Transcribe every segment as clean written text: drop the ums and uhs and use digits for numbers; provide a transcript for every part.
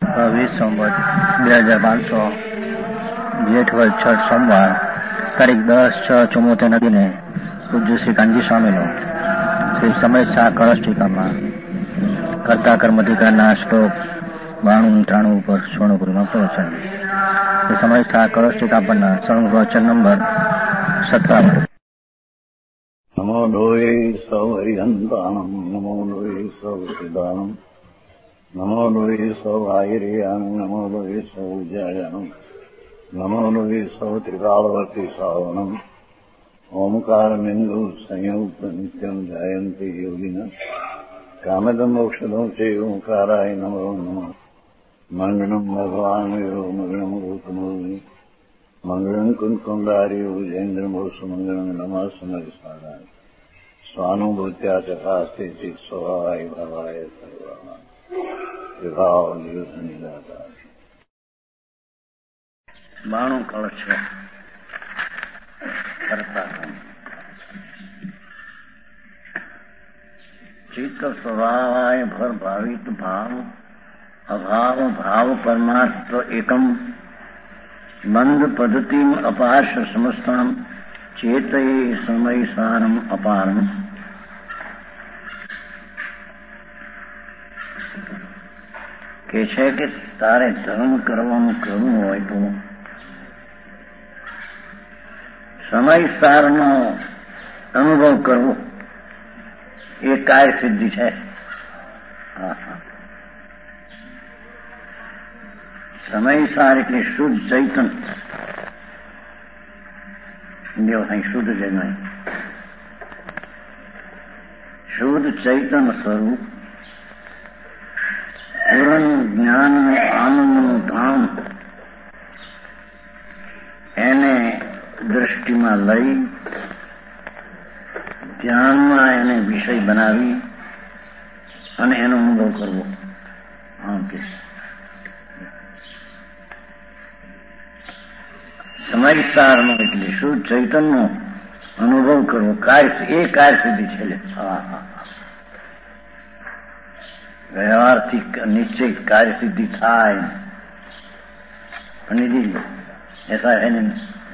20 સંવત 2500 જેઠ વર્ષ છઠ સોમવાર તારીખ 10/6/74 નદીને પૂજ્ય શ્રી કાનજી સ્વામીનો શ્રી સમય શાહ કળશ ટીકામાં કર્તા કર્મધિકારના શ્લોક 92-93 ઉપર સ્વર્ણગુરુમાં પ્રવચન. શ્રી સમય શાહ કળશ ટીકા પરના સ્વર્ણ પ્રવચન નંબર 17. નમો લોહે સૌ હરિહંતાણમ નમો લોહે સૌ સિદ્ધાનમ નમો લોહે સૌ આયર્યાન નમો લોહે સૌ જયાનમ નમો લોહે સૌ ત્રિકાળવતી સાવનમ ઓમકાર બિંદુ સંયુક્ત નિત્યમ જયંતી યોગિના કામદમ ઔષધમ છે ઓંકારાય નમો નમઃ. મંગળમ ભગવાન મંગળમ ગૌતમોની મંગળમ કુંકુંડાર્યો જૈન્દ્રમોષ મંગળમ નમઃ સમર્ષાય સ્વાનુભૂત્યા ચકાસ્તે ચિત સ્વભાવાય ભાવાય સર્વા વિભાવ નિદાતા. 92 કળશ કરતા ચિત્ત સ્વભાવાય ભર ભાવિત ભાવ અભાવ ભાવ પરમાર્થ એકમ મંદ પદ્ધતિમ અપાર્શ સમસ્તામ ચેતયે સમય સારમ અપારમ. કે છે કે તારે ધર્મ કરવાનું હોય તો સમય સારનો અનુભવ કરવો એ કાર્ય સિદ્ધિ છે. સમય સાર એટલે શુદ્ધ ચૈતન, શુદ્ધ ચૈતન, શુદ્ધ ચૈતન સ્વરૂપ પૂર્ણ જ્ઞાન આનંદનું ધામ એને દ્રષ્ટિમાં લઈ ધ્યાનમાં એને વિષય બનાવી અને એનો અનુભવ કરવો. આમ કે સમયસારનો એટલે શુદ્ધ ચૈતનનો અનુભવ કરવો એ કાર્ય સિદ્ધિ છે. વ્યવહારથી નિશ્ચય કાર્ય સિદ્ધિ થાય અને એસા હે નહીં.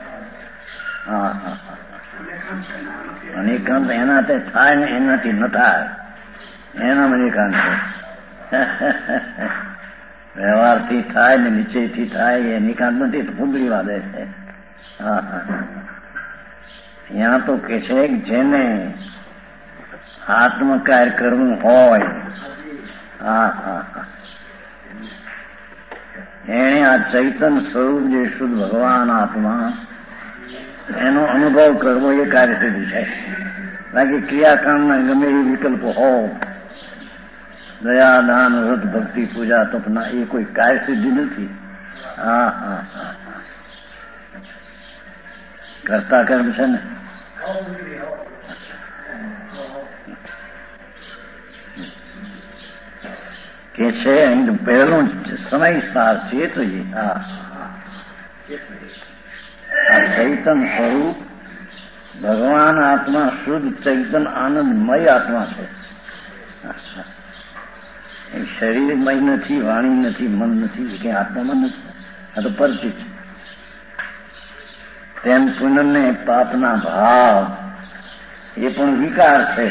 અનેકાંત એનાથી થાય ને એનાથી ન થાય, એના અનેકાંત વ્યવહારથી થાય ને નિશ્ચયથી થાય એ અનેકાંત નથી, ફૂગડી વાદે છે. ત્યાં તો કે છે જેને આત્મકાર્ય કરવું હોય એને આ ચૈતન સ્વરૂપ જે શુદ્ધ ભગવાન આત્મા એનો અનુભવ કરવો એ કાર્ય સિદ્ધિ છે. બાકી ક્રિયાકાંડના ગમે એ વિકલ્પો હોય, દયા દાન વ્રત ભક્તિ પૂજા તપના, એ કોઈ કાર્ય સિદ્ધિ નથી. કરતા કર્મ છે ને. કે છે પહેલું સમય સાર છે તો આ ચૈતન સ્વરૂપ ભગવાન આત્મા શુદ્ધ ચૈતન આનંદમય આત્મા છે. શરીરમય નથી, વાણી નથી, મન નથી, કે આત્મામાં નથી. આ તો પરિચિત છે. તેમ પુનઃને પાપના ભાવ એ પણ વિકાર છે.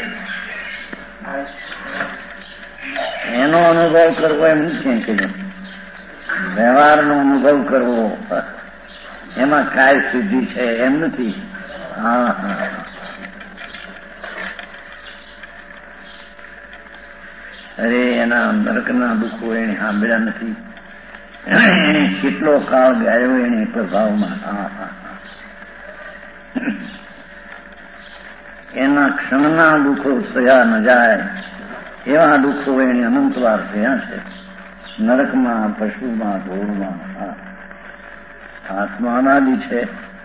એનો અનુભવ કરવો એમ નથી કે વ્યવહારનો અનુભવ કરવો એમાં કાય સિદ્ધિ છે એમ નથી. અરે એના નરકના દુઃખો એને સાંભળ્યા નથી, એને કેટલો કાળ ગાયો એને પ્રભાવમાં. એના ક્ષણના દુઃખો સહ્યા ન જાય એવા દુઃખો એને અનંતવાર થયા છે. નરકમાં, પશુમાં, ઢોરમાં. આત્મા અનાદિ છે.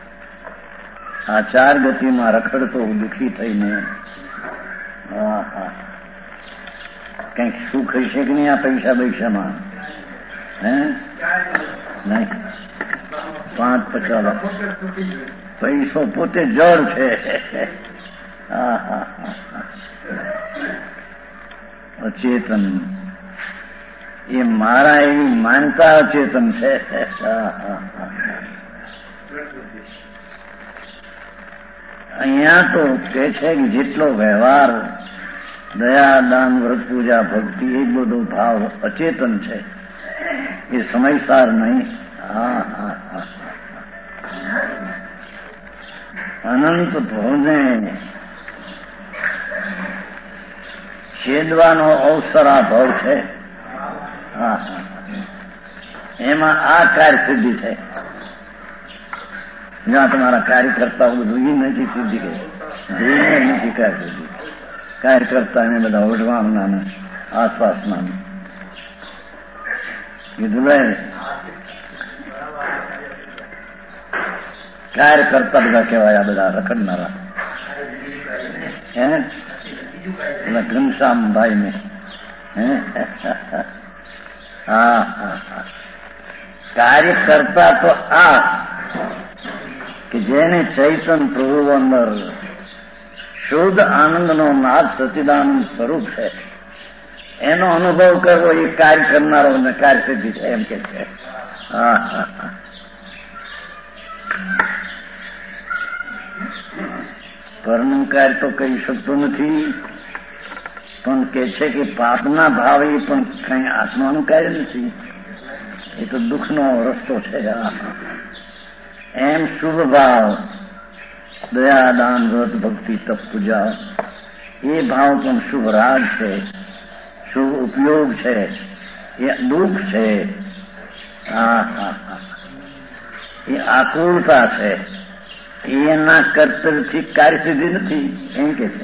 આ 4 ગતિમાં રખડતો દુઃખી થઈને કંઈક સુખ હશે કે નહીં આ પૈસા પૈસામાં? નહીં. 5-50 પૈસો પોતે જળ છે. અચેતન એ મારા એવી માનતા અચેતન છે. અહીંયા તો કે છે કે જેટલો વ્યવહાર દયા, દાન, વ્રત, પૂજા, ભક્તિ એ બધો ભાવ અચેતન છે, એ સમયસાર નહીં. અનંત ભાવને છેદવાનો અવસર આ ભાવ છે. એમાં આ કાર્ય સિદ્ધિ છે. જ્યાં તમારા કાર્યકર્તાઓ બધું એ નથી સિદ્ધિ કે નથી કાર્ય સિદ્ધિ. કાર્યકર્તા એને બધા ઓઢવાના આસપાસના કીધું કાર્યકર્તા બધા કહેવાય. આ બધા રખડનારા પેલા ઘનશ્યામભાઈ ને કાર્યકર્તા તો આ કે જેને ચૈતન પ્રભુ અંદર શુદ્ધ આનંદનો નાદ સચિદાનંદ સ્વરૂપ છે એનો અનુભવ કરવો એ કાર્ય કરનારો ને કાર્ય સિદ્ધિ છે એમ કે છે. પરનું કાર્ય તો કહી શકતો નથી, પણ કે છે કે પાપના ભાવે પણ કઈ આત્માનું કાર્ય નથી, એ તો દુઃખનો રસ્તો છે. એમ શુભ ભાવ દયા, દાન, વ્રત, ભક્તિ, તપ, પૂજા એ ભાવ પણ શુભ રાગ છે, શુભ ઉપયોગ છે, એ દુઃખ છે, એ આકુળતા છે, એના કર્તવ્યથી કાર્યસિદ્ધિ નથી એમ કે છે.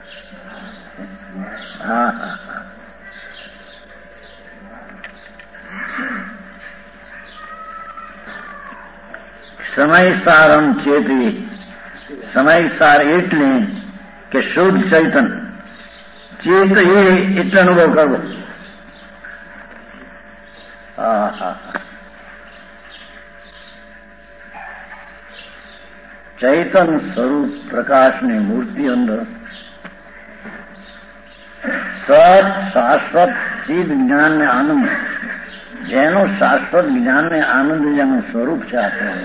સમયસારમ ચેતી, સમયસાર એટલે કે શુદ્ધ ચૈતન ચેત એટલે અનુભવ કરવો. ચૈતન સ્વરૂપ પ્રકાશની મૂર્તિ અંદર સત શાશ્વત ચિદ જ્ઞાન ને આનંદ, જેનું શાશ્વત જ્ઞાન ને આનંદ જેનું સ્વરૂપ છે આપણે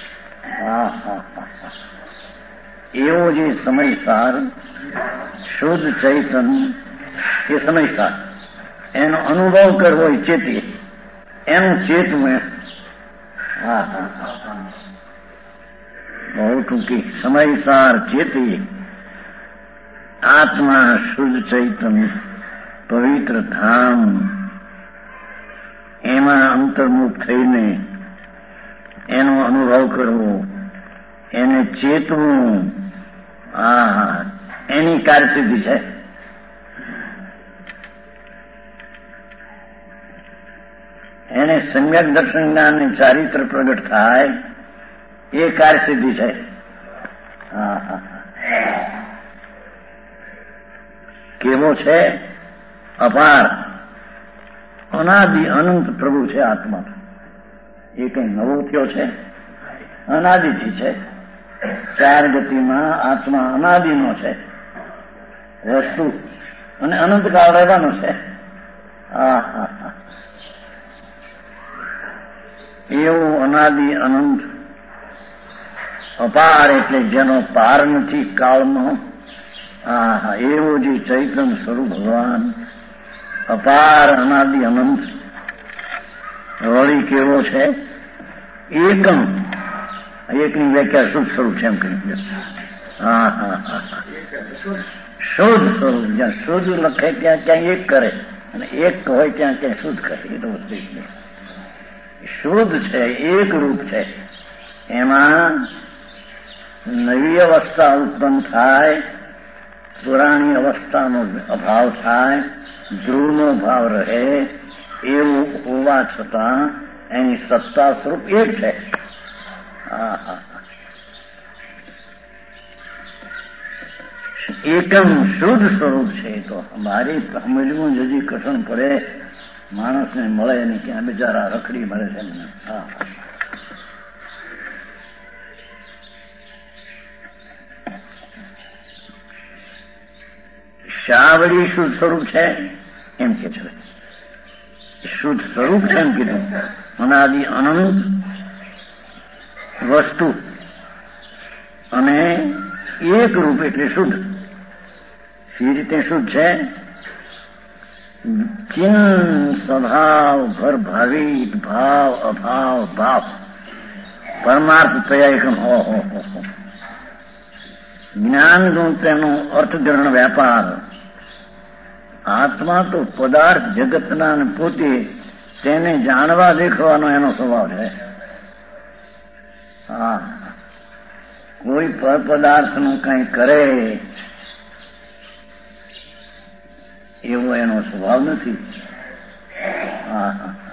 એવો જે સમયસાર શુદ્ધ ચૈતન એ સમયસાર એનો અનુભવ કરવો એ ચેતીએ એનું ચેતવું. બહુ ટૂંકી સમયસાર ચેતી આત્મા શુદ્ધ ચૈતન પવિત્ર ધામ એમાં અંતર્મુખ થઈને એનો અનુભવ કરવો, એને ચેતવું, એની કાર્યસિદ્ધિ છે. એને સમ્યક દર્શન જ્ઞાનની ચારિત્ર પ્રગટ થાય એ કાર્યસિદ્ધિ છે. કેવો છે? અપાર અનાદિ અનંત પ્રભુ છે આત્મા. એ કઈ નવો થયો છે? અનાદિથી છે. ચાર ગતિમાં આત્મા અનાદિનો છે વસ્તુ અને અનંતકાળ રહેવાનો છે. એવું અનાદિ અનંત અપાર એટલે જેનો પાર નથી કાળનો. એવું જે ચૈતન સ્વરૂપ ભગવાન અપાર અનાદિ અનંત વળી કેવો છે? એકમ. એકની વ્યાખ્યા શુદ્ધ સ્વરૂપ છે એમ કહી. શુદ્ધ સ્વરૂપ જ્યાં શુદ્ધ લખે ત્યાં ક્યાંય એક કરે અને એક હોય ત્યાં ક્યાંય શુદ્ધ કરે. એ તો વસ્તુ શુદ્ધ છે, એક રૂપ છે. એમાં નવી અવસ્થા ઉત્પન્ન થાય, પુરાણી અવસ્થાનો અભાવ થાય, ધ્રુવનો ભાવ રહે, એવું હોવા છતાં એની સત્તા સ્વરૂપ એક છે. એકમ શુદ્ધ સ્વરૂપ છે. તો મારી સમજવું જજી કઠણ પડે, માણસને મળે ને ક્યાં બિચારા રખડી મળે છે મને. શાવડી શુદ્ધ સ્વરૂપ છે એમ કે છે. શુદ્ધ સ્વરૂપ છે એમ કીધું. અનાદિ અનંત વસ્તુ અને એક રૂપ એટલે શુદ્ધ. સી રીતે શુદ્ધ છે? ચિન સ્વભાવ ભર ભાવિત ભાવ અભાવ ભાવ પરમાર્થ થયા એકમ. હો જ્ઞાન ગુણ તેનો અર્થગ્રહણ વ્યાપાર. આત્મા તો પદાર્થ જગતના અને પોતે તેને જાણવા દેખવાનો એનો સ્વભાવ છે. હા, કોઈ પર પદાર્થનું કંઈ કરે એવો એનો સ્વભાવ નથી. હા,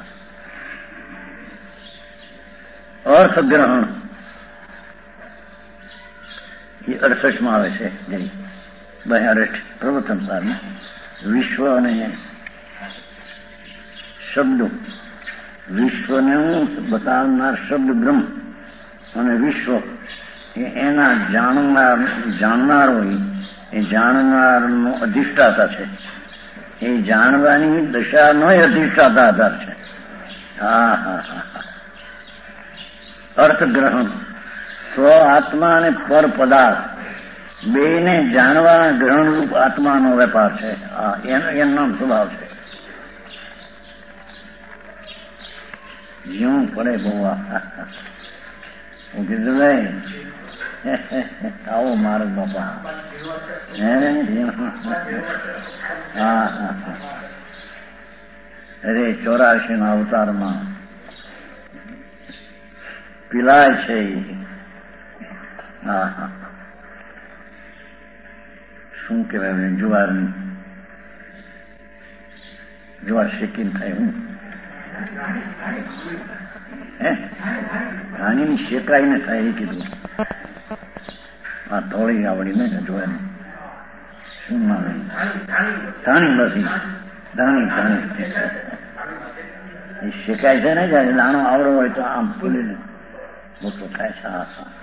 અર્થગ્રહણ એ 68માં આવે છે. 62 પ્રવચન સારમાં વિશ્વ અને શબ્દો. વિશ્વને બતાવનાર શબ્દ બ્રહ્મ અને વિશ્વ એના જાણનારો એ જાણનારનો અધિષ્ઠાતા છે. એ જાણવાની દશાનો અધિષ્ઠાતા આધાર છે. હા હા હા હા. અર્થગ્રહણ સ્વ આત્મા અને પર પદાર્થ બેને જાણવા ગ્રહણરૂપ આત્માનો વેપાર છે. એનું નામ સ્વભાવ છે. જીવું પડે બહુ. હું કીધું ભાઈ આવો મારો બાપા. હા હા હા. અરે 84 અવતારમાં પીલાય છે. હા હા. શું કહેવાય? જુવાર શેકીને થાય. હું ધાણીની શેકાઈને થાય એ કીધું. આ થોડી આવડી ને જોવાની શું નામ? ધાણી નથી. ધાણી એ શેકાય છે ને. જયારે દાણો આવડો હોય તો આમ ફૂલીને મોટો થાય છે.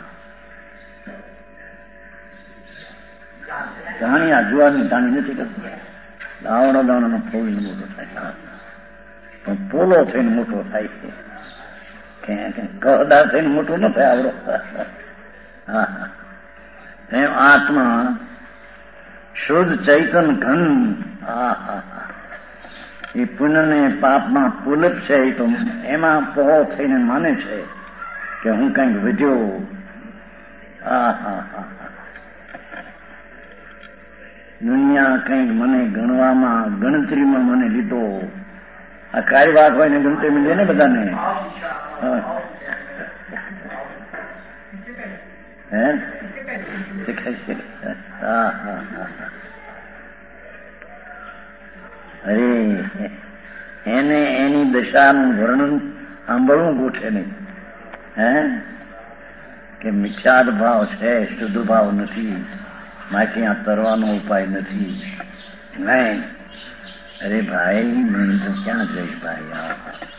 ધાણી આ જુવારની ધાણી નથી કરતી. આવડો દાણો ફોડીને મોટો થાય. પણ પોલો થઈને મોટો થાય છે. કદાર થઈને મોટો ન થાય આવડો. હા હા. એમ આત્મા શુદ્ધ ચૈતન ઘન. હા હા હા. એ પુણ્ય ને પાપમાં પુલક છે. એ તો એમાં પહોળો થઈને માને છે કે હું કંઈક વધ્યો. હા હા હા. દુનિયા કંઈક મને ગણવામાં ગણતરીમાં મને લીધો. આ કાળી વાત હોય ને ગણતરી મળે ને બધાને. હા હા હા. અરે એને એની દશાનું વર્ણન સાંભળવું ગોઠે નહીં. કે મિથ્યાદ ભાવ છે, શુદ્ધ ભાવ નથી, માટે આ તરવાનો ઉપાય નથી. નહીં. અરે ભાઈ મેં તો ક્યાં જઈશ ભાઈ?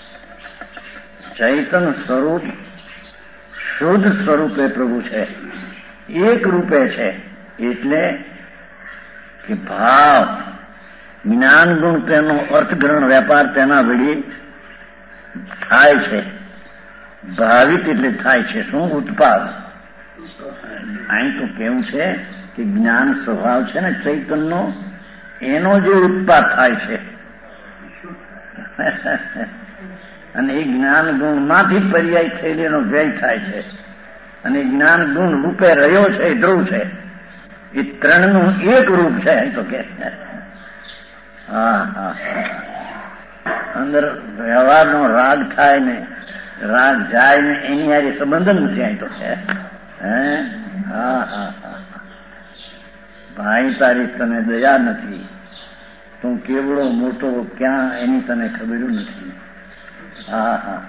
ચૈતન સ્વરૂપ શુદ્ધ સ્વરૂપે પ્રભુ છે. એક રૂપે છે. એટલે કે ભાવ જ્ઞાન ગુણ તેનો અર્થગ્રહણ વેપાર તેના વડી થાય છે. ભાવિત એટલે થાય છે. શું? ઉત્પાદ. અહીં તો કેવું છે કે જ્ઞાન સ્વભાવ છે ને ચૈતનનો, એનો જે ઉત્પાદ થાય છે અને એ જ્ઞાન ગુણમાંથી પર્યાય થયેલી એનો વ્યય થાય છે. અને જ્ઞાન ગુણ રૂપે રહ્યો છે એ ધ્રુવ છે. એ ત્રણનું એક રૂપ છે તો કે. હા હા. અંદર વ્યવહારનો રાગ થાય ને રાગ જાય ને એની આ સંબંધ નથી. અહીં તો છે. હા હા હા. ભાઈ તારી તને દયા નથી. તું કેવડો મોટો ક્યાં એની તને ખબર નથી. હા હા.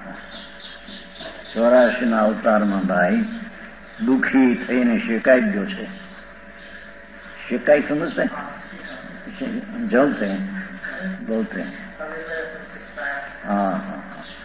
84 અવતારમાં ભાઈ દુઃખી થઈને શેકાઈ ગયો છે. શેકાઈ સમજશે? જલતે બોલતે. હા હા.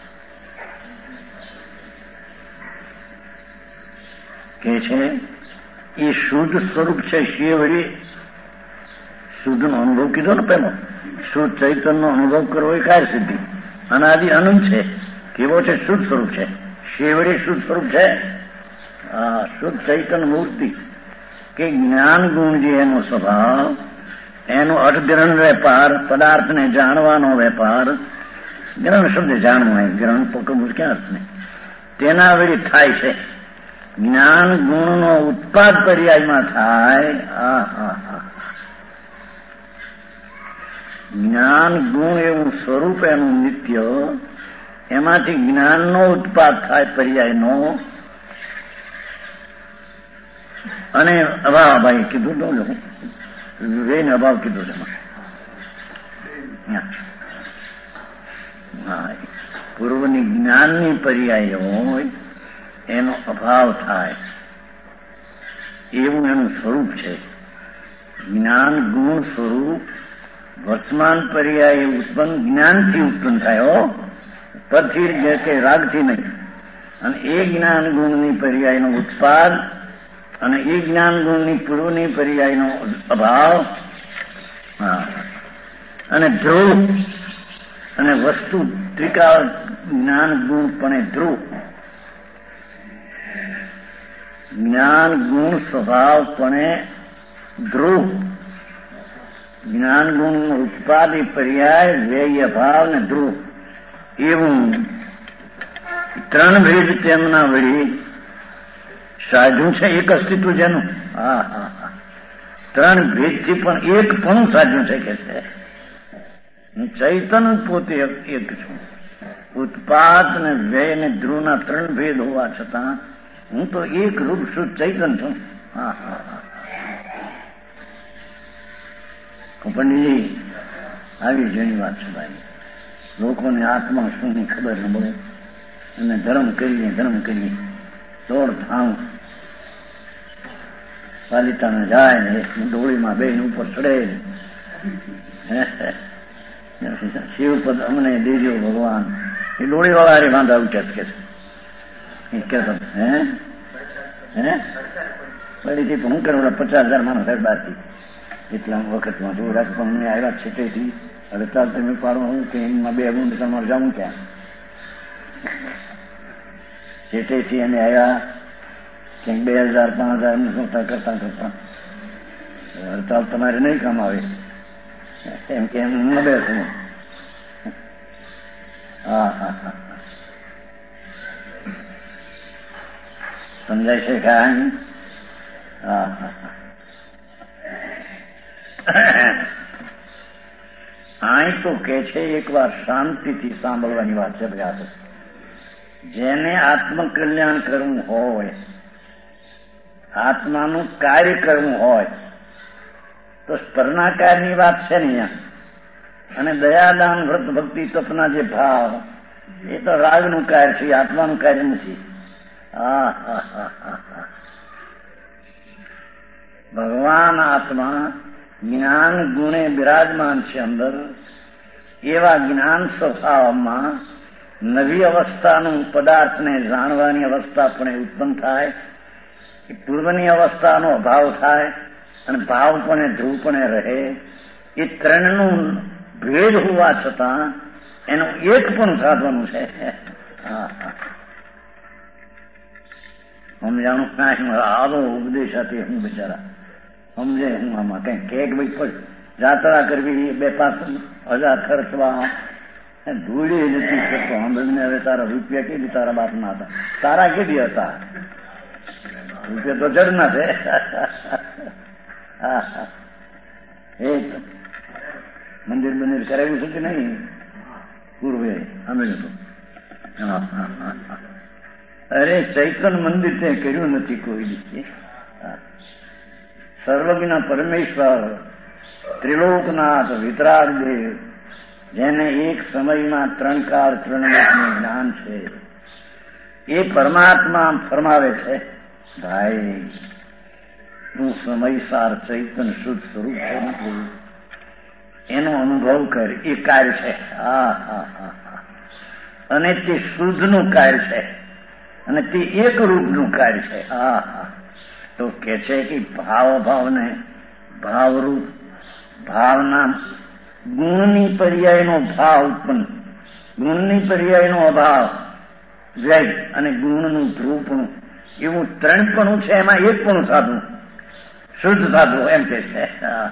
કે છે એ શુદ્ધ સ્વરૂપ છે. શિવડી શુદ્ધ નો અનુભવ કીધો ને પેલો. શુદ્ધ ચૈતન્ય નો અનુભવ કરવો એ કાર્ય સિદ્ધિ. અનાદિ અનંત છે. કેવો છે? શુદ્ધ સ્વરૂપ છે. શેવડે શુદ્ધ સ્વરૂપ છે. શુદ્ધ ચૈતન મૂર્તિ કે જ્ઞાન ગુણ જે એનો સ્વભાવ, એનો અર્થગ્રહણ વેપાર, પદાર્થને જાણવાનો વેપાર, ગ્રહણ શબ્દ જાણવું હોય, ગ્રહણ પકડવું ક્યાં અર્થ નહીં, તેના વળી થાય છે. જ્ઞાન ગુણનો ઉત્પાદ પર્યાયમાં થાય. જ્ઞાન ગુણ એવું સ્વરૂપ એનું નિત્ય, એમાંથી જ્ઞાનનો ઉત્પાદ થાય પર્યાયનો. અને અભાવ ભાઈ કીધું તો વેન અભાવ કીધું છે. પૂર્વની જ્ઞાનની પર્યાય હોય એનો અભાવ થાય એવું એનું સ્વરૂપ છે. જ્ઞાન ગુણ સ્વરૂપ વર્તમાન પર્યાય ઉત્પન્ન જ્ઞાનથી ઉત્પન્ન થાય, પરથી જે કે રાગથી નહીં. અને એ જ્ઞાન ગુણની પર્યાયનો ઉત્પાદ અને એ જ્ઞાન ગુણની પૂર્વની પર્યાયનો અભાવ. અને ધ્રુવ અને વસ્તુ ત્રિકાળ જ્ઞાન ગુણપણે ધ્રુવ. જ્ઞાન ગુણ સ્વભાવપણે ધ્રુવ. જ્ઞાન ગુણ ઉત્પાદ એ પર્યાય વ્યય ભાવ ને ધ્રુવ. એવું ત્રણ ભેદ તેમના વળી સાધ્યું છે. એક અસ્તિત્વ જેનું ત્રણ ભેદથી પણ એક પણ સાધ્યું છે કે છે ચૈતન પોતે એક છું. ઉત્પાદ ને વ્યય ને ધ્રુવના ત્રણ ભેદ હોવા છતાં હું તો એક રૂપ શુદ્ધ ચૈતન છું. પંડિતજી આવી જેની વાત છે ભાઈ. લોકોને આત્મા શુંની ખબર ન પડે અને ધર્મ કરીએ દોડધામ પાલિતાને જાય ને ડોળીમાં બેન ઉપર ચડે. શિવપદ અમને દેજો ભગવાન. એ ડોળી વાળા હારે વાંધા ઉચ્ચાર કે છે. ફરીથી હું કરું 50,000 માણસ સાહેબ બહારથી એટલા વખતમાં જો રાજકોટ અમને આવ્યા છેટેથી. હવે ચાલ તમે પાડવા હું કે એમાં 2 ગુંડ તમારે જાઉં ક્યાં? છેટેથી અમે આવ્યા ક્યાંક 2,000 5,000 સંસ્થા કરતા હડતાલ તમારે નહીં કામ આવે એમ કે એમ ન બેસું. સમજાય છે કાંઈ? અહીં તો કે છે એક વાર શાંતિથી સાંભળવાની વાત છે. ભાઈ જેને આત્મકલ્યાણ કરવું હોય, આત્માનું કાર્ય કરવું હોય તો સ્પર્ણાકારની વાત છે ને અહીંયા. અને દયાદાન વ્રત ભક્તિ તપના જે ભાવ એ તો રાગનું કાર્ય છે, આત્માનું કાર્ય નથી. ભગવાન આત્મા જ્ઞાન ગુણે બિરાજમાન છે અંદર. એવા જ્ઞાન સ્વભાવમાં નવી અવસ્થાનું પદાર્થને જાણવાની અવસ્થા પણ ઉત્પન્ન થાય. પૂર્વની અવસ્થાનો અભાવ થાય અને ભાવ પણ ધ્રુવ પણ રહે. એ ત્રણનું ભેદ હોવા છતાં એનું એક પણ સાધવાનું છે. સમજાણું કાંઈ આવો ઉપદેશ હતી હું બિચારા સમજે. હું આમાં કઈ કેક ભાઈ પણ જાત્રા કરવી 2-5 હજાર ખર્ચવા ધૂળી નથી કરતો. સાંભળીને હવે તારા રૂપિયા કેવી તારા બાપના હતા, તારા કેવી હતા? રૂપિયા તો જડના છે. એ મંદિર બંદિર કરાવ્યું છે કે નહીં પૂર્વે? અમે તો અરે ચૈતન મંદિર તે કર્યું નથી કોઈ દિવસે. સર્વજ્ઞ પરમેશ્વર ત્રિલોકનાથ વિતરાગ દેવ જેને એક સમયમાં 3 કાળ 3 લોકનું જ્ઞાન છે એ પરમાત્મા ફરમાવે છે ભાઈ તું સમયસાર ચૈતન શુદ્ધ સ્વરૂપ છે એનો અનુભવ કર. એ કાર્ય છે. અને તે શુદ્ધનું કાર્ય છે અને તે એક રૂપનું કાર્ય છે. તો કે છે કે ભાવને ભાવરૂપ ભાવના ગુણની પર્યાયનો ભાવ ઉત્પન્ન ગુણની પર્યાયનો અભાવ, વેગ અને ગુણનું ધ્રુવપણું, એવું ત્રણપણું છે. એમાં એકપણું સાધું, શુદ્ધ સાધુ એમ કે છે.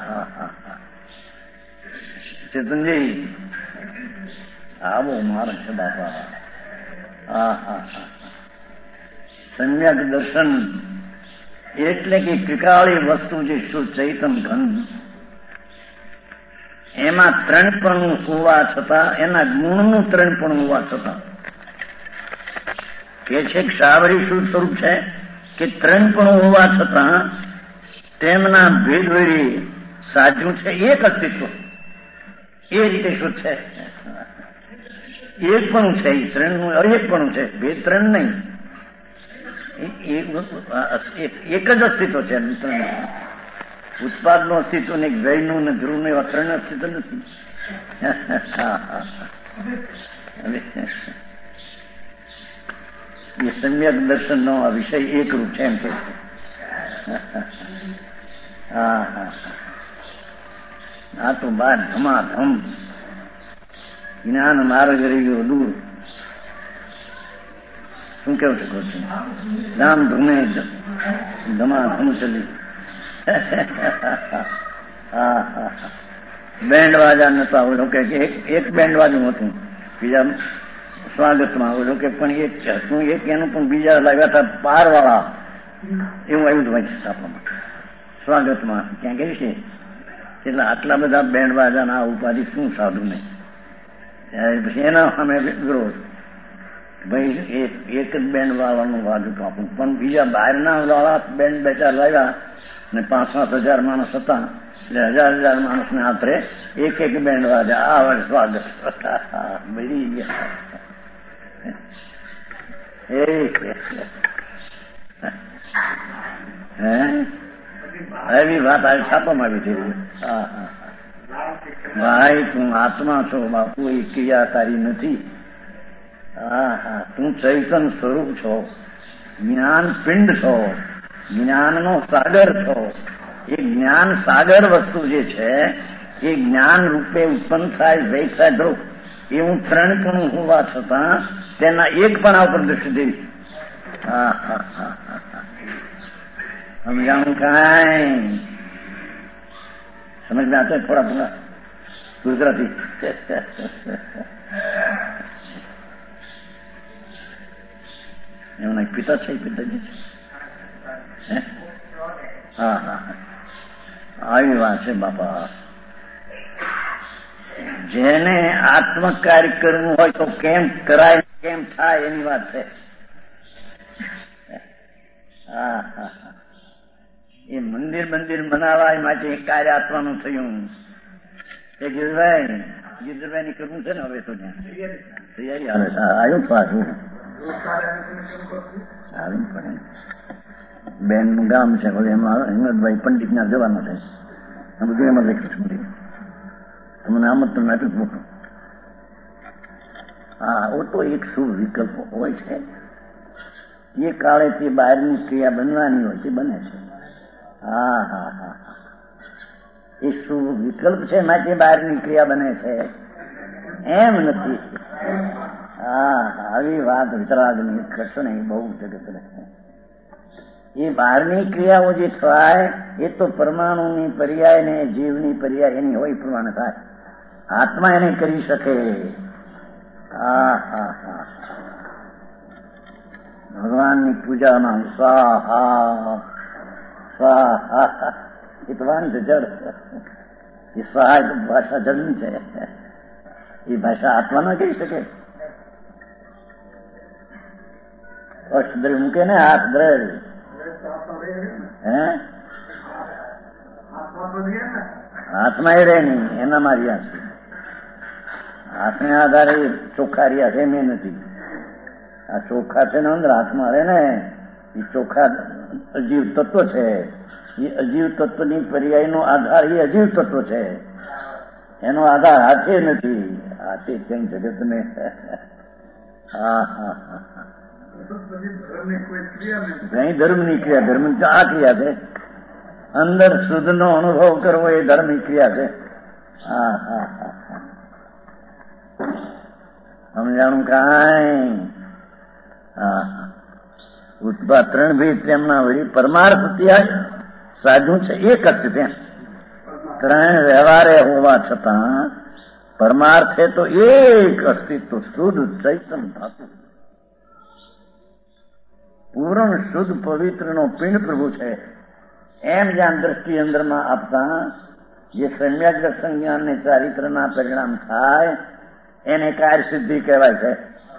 ચેતનજી આવો માર્ગ છે બાપા. સમ્યક દર્શન એટલે કે ત્રિકાળી વસ્તુ જે શુદ્ધ ચૈતન ઘન, એમાં ત્રણપણું હોવા છતાં, એના ગુણનું ત્રણપણું હોવા છતાં કે છે સાવરી શુદ્ધ સ્વરૂપ છે કે ત્રણપણું હોવા છતાં તેમના ભેદવેરી સાચું છે, એક અસ્તિત્વ, એ રીતે શુદ્ધ છે. એક પણ છે, ત્રણનું એક પણ છે, ભેદ ત્રણ નહીં, એક જ અસ્તિત્વ છે. ઉત્પાદનું અસ્તિત્વ ને વ્યયનું ને ધ્રુવનું એવા ત્રણ અસ્તિત્વ નથી. એ સમ્યક દર્શનનો વિષય એકરૂપ છે એમ કે છે. આ તો બાદ ધમાધમ જ્ઞાન માર્ગ રહી ગયો દૂર. શું કેવું શકો છો? રામ ધૂમે ધમાધમ ચલી. બેન્ડ વાજા નતા, ઓલો કે એક બેન્ડ વાજું હતું, બીજા સ્વાગતમાં ઓલો કે પણ એક હતું, એક એનું પણ બીજા લાગ્યા હતા પાર વાળા, એવું આવ્યું હોય છે છાપામાં સ્વાગતમાં. ક્યાં કહે છે એટલે આટલા બધા બેન્ડ વાજાના ઉપાધિ શું સાધુ ને. પછી એના અમે વિરોધ, ભાઈ એક જ બેન્ડ વાળાનું વાજુ કાપું, પણ બીજા બહારના વાળા બેન્ડ બે ચાર લાવ્યા ને 5-7 હજાર માણસ હતા, એટલે 1000 માણસને આશરે એક બેન્ડ વાજા. આ સ્વાગત મળી ગયા. એવી વાત આ છાપામાં આવી થઈ. ભાઈ તું આત્મા છો બાપુ, એ ક્રિયાકારી નથી. તું ચૈતન સ્વરૂપ છો, જ્ઞાન પિંડ છો, જ્ઞાનનો સાગર છો. એ જ્ઞાન સાગર વસ્તુ જે છે એ જ્ઞાન રૂપે ઉત્પન્ન થાય, વૈ થાય, ધ્રુવ, એવું ત્રણપણું હોવા છતાં તેના એકપણા ઉપર દૃષ્ટિ દેવી. સમજાણું કાંઈ સમજ માં થોડા થોડા ગુજરાતી. એમના પિતા છે, પિતાજી છે. આવી વાત છે બાપા. જેને આત્મકાર્ય કરવું હોય તો કેમ કરાય, કેમ થાય એની વાત છે. એ મંદિર બનાવવા માટે કાર્ય આત્માનું થયું. એ ગીરભાઈ ની કરવું છે ને હવે તો તૈયારી આવે છે. આવ્યું પાછું આવ્યું પડે. બેન નું ગામ છે, એમાં હિંમતભાઈ પંડિત ના જવાનો છે. બધું એમાં લખ્યું છે. બધી તમને આમંત્રણ આપ્યું મોટું. ઓ તો એક શુભ વિકલ્પ હોય છે. એ કાળે તે બહારની ક્રિયા બનવાની હોય તે બને છે. એ શુભ વિકલ્પ છે માટે બહારની ક્રિયા બને છે એમ નથી. આવી વાત વિતરાગની કરશો ને, એ બહુ જગત રહે. એ બહારની ક્રિયાઓ જે થાય એ તો પરમાણુની પર્યાય ને જીવની પર્યાય એની હોય પ્રમાણે થાય. આત્મા એને કરી શકે. ભગવાનની પૂજામાં સ્વાહા સ્વાહા, એ તો વાણી છે જળ. એ સ્વાહા એ ભાષા જળની છે. એ ભાષા આત્મા ન કહી શકે. અષ્ટદ્રવ્ય મૂકે ને, હાથ દ્રવ્ય હાથમાં એ રહે નહીં, એનામાં રહ્યા છે. હાથને આધારે ચોખ્ખા રહ્યા છે એમ નથી. આ ચોખ્ખા છે ને અંદર હાથમાં રહે ને, એ ચોખ્ખા અજીવ તત્વ છે. એ અજીવ તત્વની પર્યાયનો આધાર એ અજીવ તત્વ છે. એનો આધાર હાથે નથી. હાથે કેમ જગતને કઈ ધર્મની ક્રિયા, ધર્મ આ ક્રિયા છે. અંદર શુદ્ધનો અનુભવ કરવો એ ધર્મની ક્રિયા છે. સમજાણું કાંઈ? હા, ઉત્પાદ ત્રણ ભેદ તેમના વળી પરમાર્થ ત્યાં સાધુ છે એક જ છે. ત્રણ વ્યવહારે હોવા છતાં પરમાર્થે તો એક અસ્તિત્વ શુદ્ધ ચૈતન ધાતુ પૂર્ણ શુદ્ધ પવિત્ર નો પિંડ પ્રભુ છે. એમ જ્યાં દ્રષ્ટિ અંદરમાં આપતા જે સમ્યક દર્શન જ્ઞાન ને ચારિત્રના પરિણામ થાય એને કાર્ય સિદ્ધિ કહેવાય છે.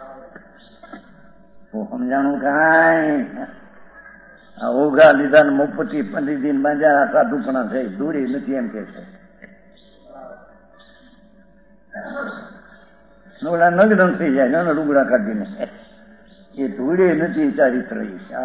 સમજાણું કાંઈ? ઓઘા લીધા મુપતિ પંડિત બાંજા સાધુપણા છે, દૂરી નથી એમ કે છે. નગન થઈ જાય રૂગડા કાઢીને, એ ધૂળે નથી ચારિત્ર.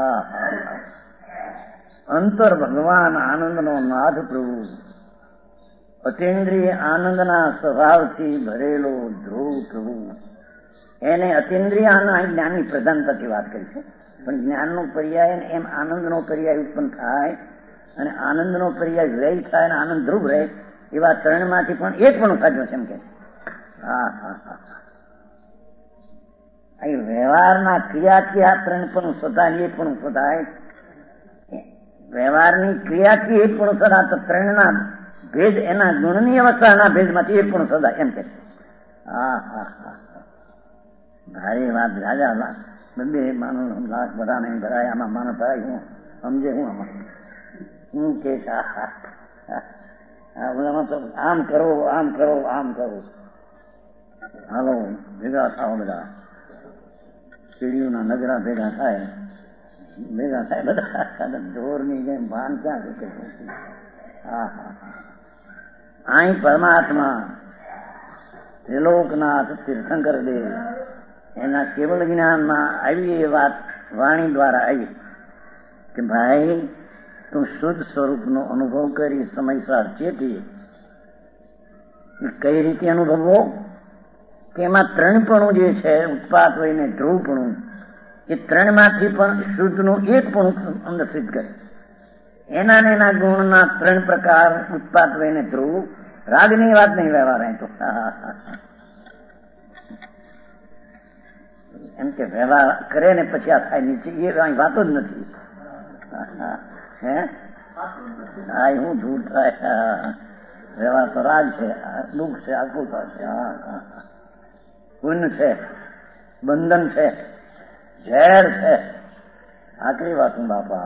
અંતર ભગવાન આનંદનો નાથ પ્રભુ, અતિન્દ્રિય આનંદના સ્વભાવથી ભરેલો ધ્રુવ પ્રભુ. એને અતિન્દ્રિય જ્ઞાનની પ્રધાનતાથી વાત કરી છે, પણ જ્ઞાનનો પર્યાય એમ આનંદનો પર્યાય ઉત્પન્ન થાય અને આનંદનો પર્યાય વ્યય થાય અને આનંદ ધ્રુવ રહે, એવા ત્રણમાંથી પણ એક પણ સાચો છે એમ કે. વ્યવહારના ક્રિયાથી આ ત્રણ પણ સદા એ પણ સદાય, વ્યવહારની ક્રિયાથી એ પણ સદા, તો ત્રણના ભેદ એના ગુણની અવસ્થાના ભેદમાંથી એ પણ સદા એમ કે. ભારી વાત. રાજા બંને માનો લાખ બધા નહીં ભરાય, આમાં માનો ભરાય. હું સમજે હું આમાં હું કે તો આમ કરો આમ કરો આમ કરો. હાલો ભેગા થાવ, બધા સીડીઓના નગરા ભેગા થાય બધા ઢોરની જેમ ભાન ક્યાં શકે. અહીં પરમાત્મા ત્રિલોકનાથ તીર્થંકર દેવ એના કેવળ જ્ઞાનમાં આવી એ વાત વાણી દ્વારા આવી કે ભાઈ તું શુદ્ધ સ્વરૂપનો અનુભવ કરી સમયસર ચેતી. કઈ રીતે અનુભવવો? કે એમાં ત્રણપણું જે છે ઉત્પાદ હોય ને ધ્રુવપણું, એ ત્રણમાંથી પણ શુદ્ધનું એક પણ અંદર સિદ્ધ કરે. એના ને એના ગુણના ત્રણ પ્રકાર ઉત્પાદ હોય ને ધ્રુવ. રાગની વાત નહીં વ્યવહાર તો એમ કે વ્યવહાર કરે ને પછી આ થાય નીચે, એ વાતો જ નથી. હે હા, હું ધૂળ થાય. વ્યવહાર તો રાગ છે, દુઃખ છે, આકુલતા છે, પુણ્ય છે, બંધન છે, ઝેર છે. આટલી વાત બાપા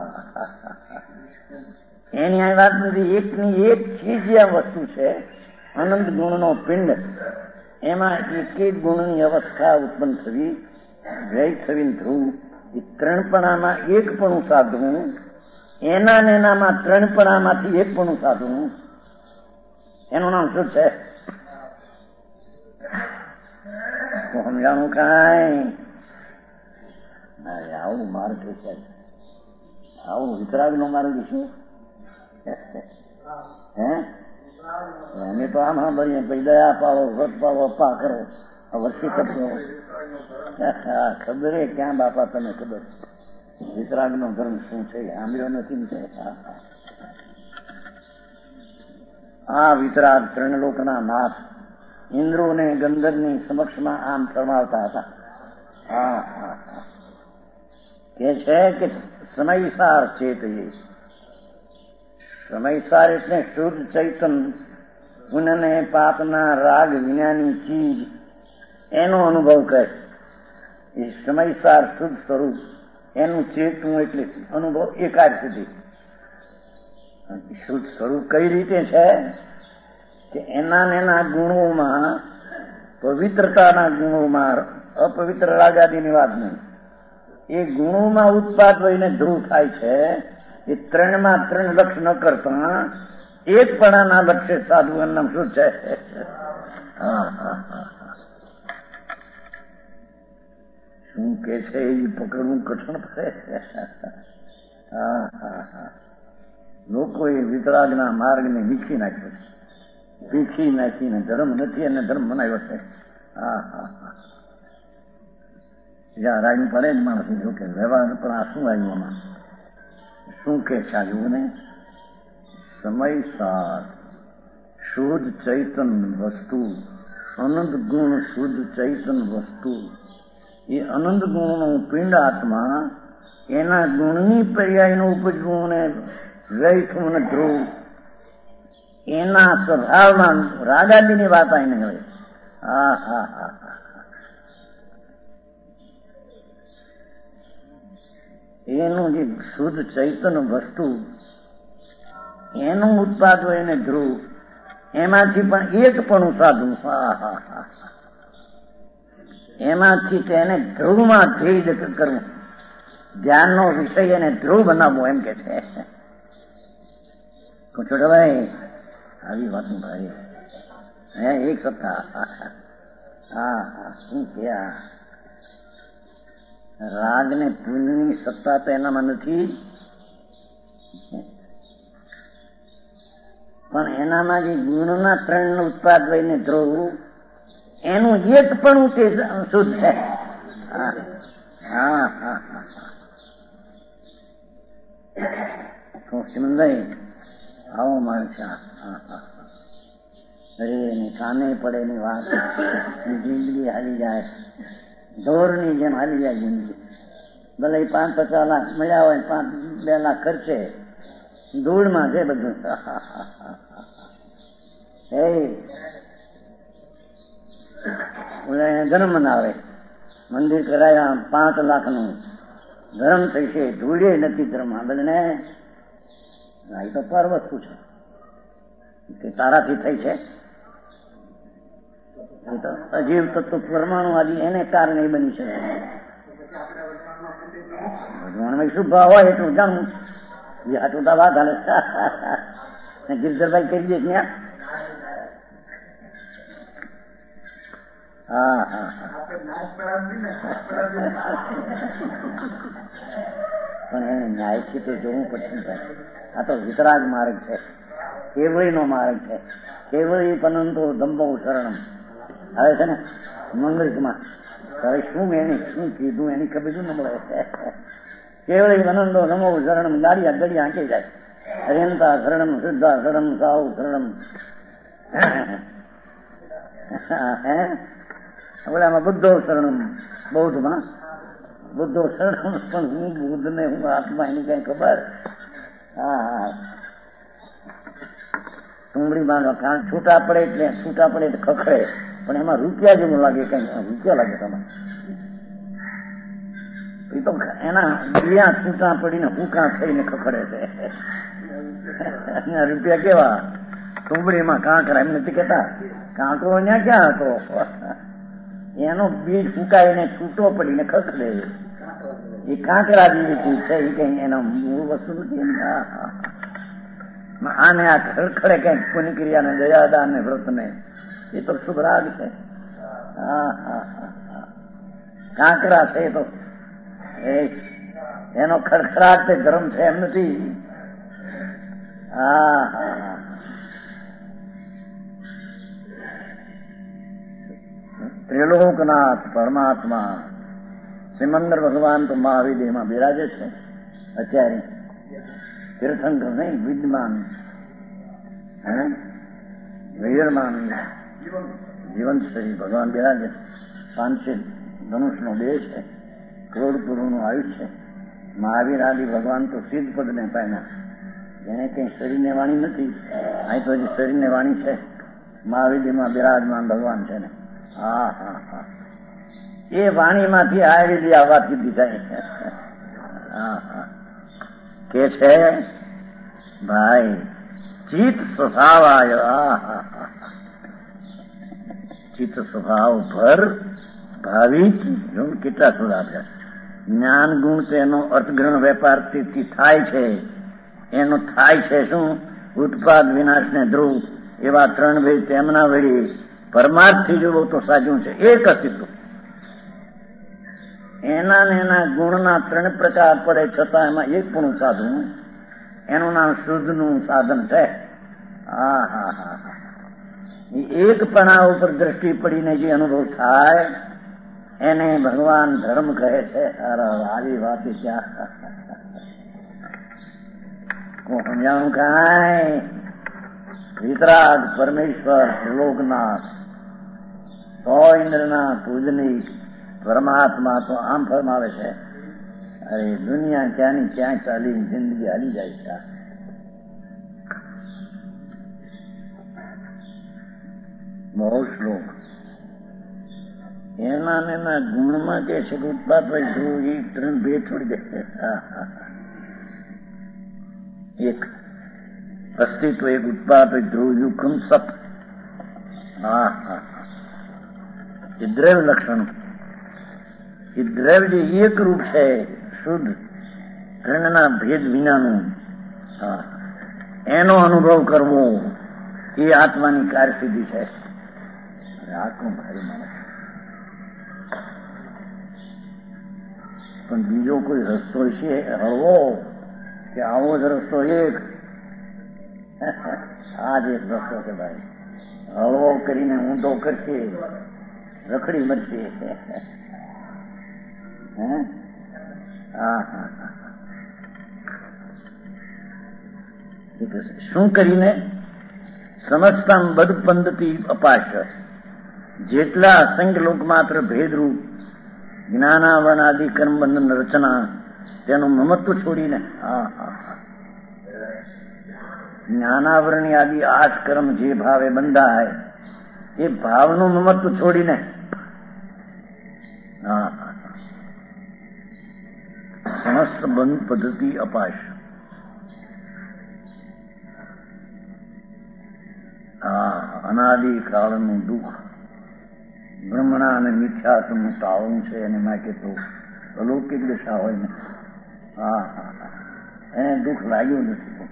એની આ વાત નથી. એકની એક ચીજ આ વસ્તુ છે, અનંત ગુણનો પિંડ. એમાં એક એક ગુણની અવસ્થા ઉત્પન્ન થવી, વ્યય થવી ધ્રુવ. એ ત્રણપણામાં એક પણ સાધવું, એના ને એનામાં ત્રણપણામાંથી એક પણ સાધવું, એનું નામ શું છે? સમજાણું કાંઈ? આવું માર્ગ છે, આવું વિતરાગ નો માર્ગ શું? હે અમે તો આમ સાંભળીએ પછી દયા પાડો, વ્રત પાડો, અપા કરો, વર્ષી કરશો. ખબર એ ક્યાં બાપા તમે ખબર? વિતરાગ નો ધર્મ શું છે સાંભળ્યો નથી. આ વિતરાગ ત્રણ લોકના નાથ ઇન્દ્રો ને ગંધર્વની સમક્ષમાં આમ ફરમાવતા હતા. કે છે કે સમયસાર ચેતયે. સમયસાર એટલે શુદ્ધ ચૈતન, પુનઃને પાપના રાગ વિનાની ચીજ, એનો અનુભવ કરે. એ સમયસાર શુદ્ધ સ્વરૂપ એનું ચેતવું એટલે અનુભવ એકાદ સુધી. શુદ્ધ સ્વરૂપ કઈ રીતે છે કે એના ને એના ગુણોમાં, પવિત્રતાના ગુણોમાં, અપવિત્ર રાગાદીની વાત નહીં, એ ગુણોમાં ઉત્પાદ હોઈને ધ્રુવ થાય છે. એ ત્રણમાં ત્રણ લક્ષ ન કરતા એક પણાના લક્ષ્ય સાધુ નામ શું છે? શું કે છે એ પકડવું કઠણ પડે. લોકોએ વિતરાગના માર્ગને વીખી નાખ્યો છે, વીખી નાખીને ધર્મ નથી અને ધર્મ બનાવ્યો છે. જ્યાં રાગી પડે જ માણસ જો કે વ્યવહાર પણ આ શું આવ્યું આમાં? શું કે છે આવ્યું ને? સમય સાર શુદ્ધ ચૈતન વસ્તુ અનંત ગુણ શુદ્ધ ચૈતન વસ્તુ, એ અનંત ગુણનું પિંડ આત્મા, એના ગુણની પર્યાયનું ઉપજવું અને રહીશું અને ધ્રુવ, એના સ્વભાવમાં રાગાદીની વાત આવીને હવે એનું જે શુદ્ધ ચૈતન વસ્તુ, એનું ઉત્પાદ હોય એને ધ્રુવ, એમાંથી પણ એક પણ સાધુ, એમાંથી તેને ધ્રુવમાં ધ્યેય કરવું, ધ્યાનનો વિષય એને ધ્રુવ બનાવવો, એમ કે છે. છોટાભાઈ આવી વાત ભાઈ એક સત્તા, શું ક્યાં રાગ ને પુણ્યની સત્તા તો એનામાં નથી, પણ એનામાં જે ગુણના ત્રણ ઉત્પાદ લઈને ધ્રુવ, એનું એક પણ તે શુદ્ધ છે. સિમંદભાઈ આવો માણસ, અરે એની કાને પડે એની વાત, જિંદગી હાલી જાય, ઢોરની જેમ હાલી જાય જિંદગી. ભલે 5-50 લાખ મળ્યા હોય, 2 લાખ ખર્ચે, ધૂળમાં છે બધું. ધર્મ મનાવે, મંદિર કરાયા 5 લાખનું, ધર્મ થઈ છે, ધૂળે નથી ધર્મ. બધાને એ તો પર વસ્તુ છે કે તારાથી થઈ છે, એ તો અજીવ તત્વ પરમાણુ આદિ એને કારણે બની છે. ભગવાનમાં શું ભાવ હોય એટલું જાણવું, એ હાટું તો વાત હાલે. ગિરધરભાઈ કરી દે ત્યાં. પણ એને ન્યાયથી તો જોવું પડશે. આ તો વિતરાગ માર્ગ છે, કેવળીનો માર્ગ છે. કેવળી પનંતો દંભો શરણમ આવે છે ને મંગળમાં. હવે શું એને શું કીધું એની ખબર ન મળે. કેવળી પનંતો નમો શરણમ, ગાડિયા ગડિયા આંકી જાય. હરિયંતા શરણમ, શુદ્ધા શરણમ, સાઉ શરણમ. ઓલામાં બુદ્ધો શરણમ, બૌદ્ધમાં બુદ્ધો શરણમ. પણ હું બુદ્ધ ને હું આત્મા એની કઈ ખબર. ટુંબડીમાં છૂટા પડે એટલે ખખડે, પણ એમાં રૂપિયા જેવું લાગે, કઈ રૂપિયા લાગે તમારે. એ તો એના બીયા છૂટા પડીને હુકા થઈને ખખડે છે. રૂપિયા કેવા ટુંબડીમાં કાંકરા, એમ નથી કેતા કાંકરો ત્યાં ક્યાં હતો, એનો બીજ ફૂંકાઈને છૂટો પડીને ખખડે. એ કાંકરા જેવી ચીજ છે, એ કઈ એના મૂળ વસ્તુ નથી. આને આ ખડખડે કઈક પુણ્ય ક્રિયા ને દયાદાન ને વ્રત ને, એ તો શુભ રાગ છે. કાંકરા છે તો એનો ખડખડાટ તે ધર્મ છે, એમ નથી. ત્રિલોકનાથ પરમાત્મા સિમંદર ભગવાન તો મહાવિદેહમાં બિરાજે છે અત્યારે. તીર્થંકર નહીં, વિદ્યમાન વીરમાન જીવંત શ્રી ભગવાન બિરાજે. 500 ધનુષનો દેહ છે, કરોડ પુરુનું આયુષ્ય છે. મહાવીર આદિ ભગવાન તો સિદ્ધ પદને પામ્યા, એને કઈ શરીરને વાણી નથી. અહીં તો હજી શરીરને વાણી છે. મહાવિદેહમાં બિરાજમાન ભગવાન છે ને. એ વાણીમાંથી આવેલી આ વાત કીધી થાય કે છે ભાઈ ચિત્ત સ્વભાવ આવ્યો. ચિત્ત સ્વભાવ ભર ભાવિક કેટલા સુર આપ્યા. જ્ઞાન ગુણ તેનો અર્થગ્રહણ વેપારથી થાય છે. એનો થાય છે શું? ઉત્પાદ વિનાશ ને ધ્રુવ, એવા 3 ભેદ તેમના વળી પરમાર્થથી જોવો તો સાચું છે. એક અસ્તિત્વ, એના ને એના ગુણના 3 પ્રકાર પડે છતાં એમાં એક પણ સાધું, એનું નામ શુદ્ધનું સાધન છે. એકપણા ઉપર દ્રષ્ટિ પડીને જે અનુભવ થાય એને ભગવાન ધર્મ કહે છે. આવી વાત ક્યાં સમજાણું કાંઈ. વિતરાગ પરમેશ્વર લોકનાથ ઇન્દ્રના પૂજની પરમાત્મા તો આમ ફરમાવે છે, અરે દુનિયા ક્યાંની ક્યાં ચાલી જિંદગી હાલી જાય છે. બહુ શ્લોક એના ગુણમાં કે છે કે ઉત્પાદ ભાઈ ધ્રુવ એ ત્રણ બે છોડી દે. એક અસ્તિત્વ, એક ઉત્પાદ ધ્રુવ યુકમ સપ. એ દ્રવ્ય લક્ષણ, એ દ્રવ્ય જે એક રૂપ છે શુદ્ધ ત્રણના ભેદ વિનાનું, એનો અનુભવ કરવો એ આત્માની કારસિદ્ધિ છે. આટલું ભારી માણસ પણ બીજો કોઈ રસ્તો છે હળવો કે આવો જ રસ્તો એક? આ જ એક રસ્તો છે ભાઈ. હળવો કરીને ઊંધો કરશે, રખડી મરશે. શું કરીને? સમજતા બધ પદ્ધતિ અપાશ, જેટલા અસંખ્ય લોક માત્ર ભેદરૂપ જ્ઞાનાવન આદિ કર્મ બંધન રચના, તેનું મમત્વ છોડીને, જ્ઞાનાવરણી આદિ 8 કર્મ જે ભાવે બંધાય એ ભાવનું મમત્વ છોડીને સમસ્ત બંધ પદ્ધતિ અપાશ. અનાદિ કાળનું દુઃખ બ્રહ્મણા અને મિથ્યાત્વનું તાળું છે. એને માટે તો અલૌકિક દશા હોય ને, એને દુઃખ લાગ્યું નથી.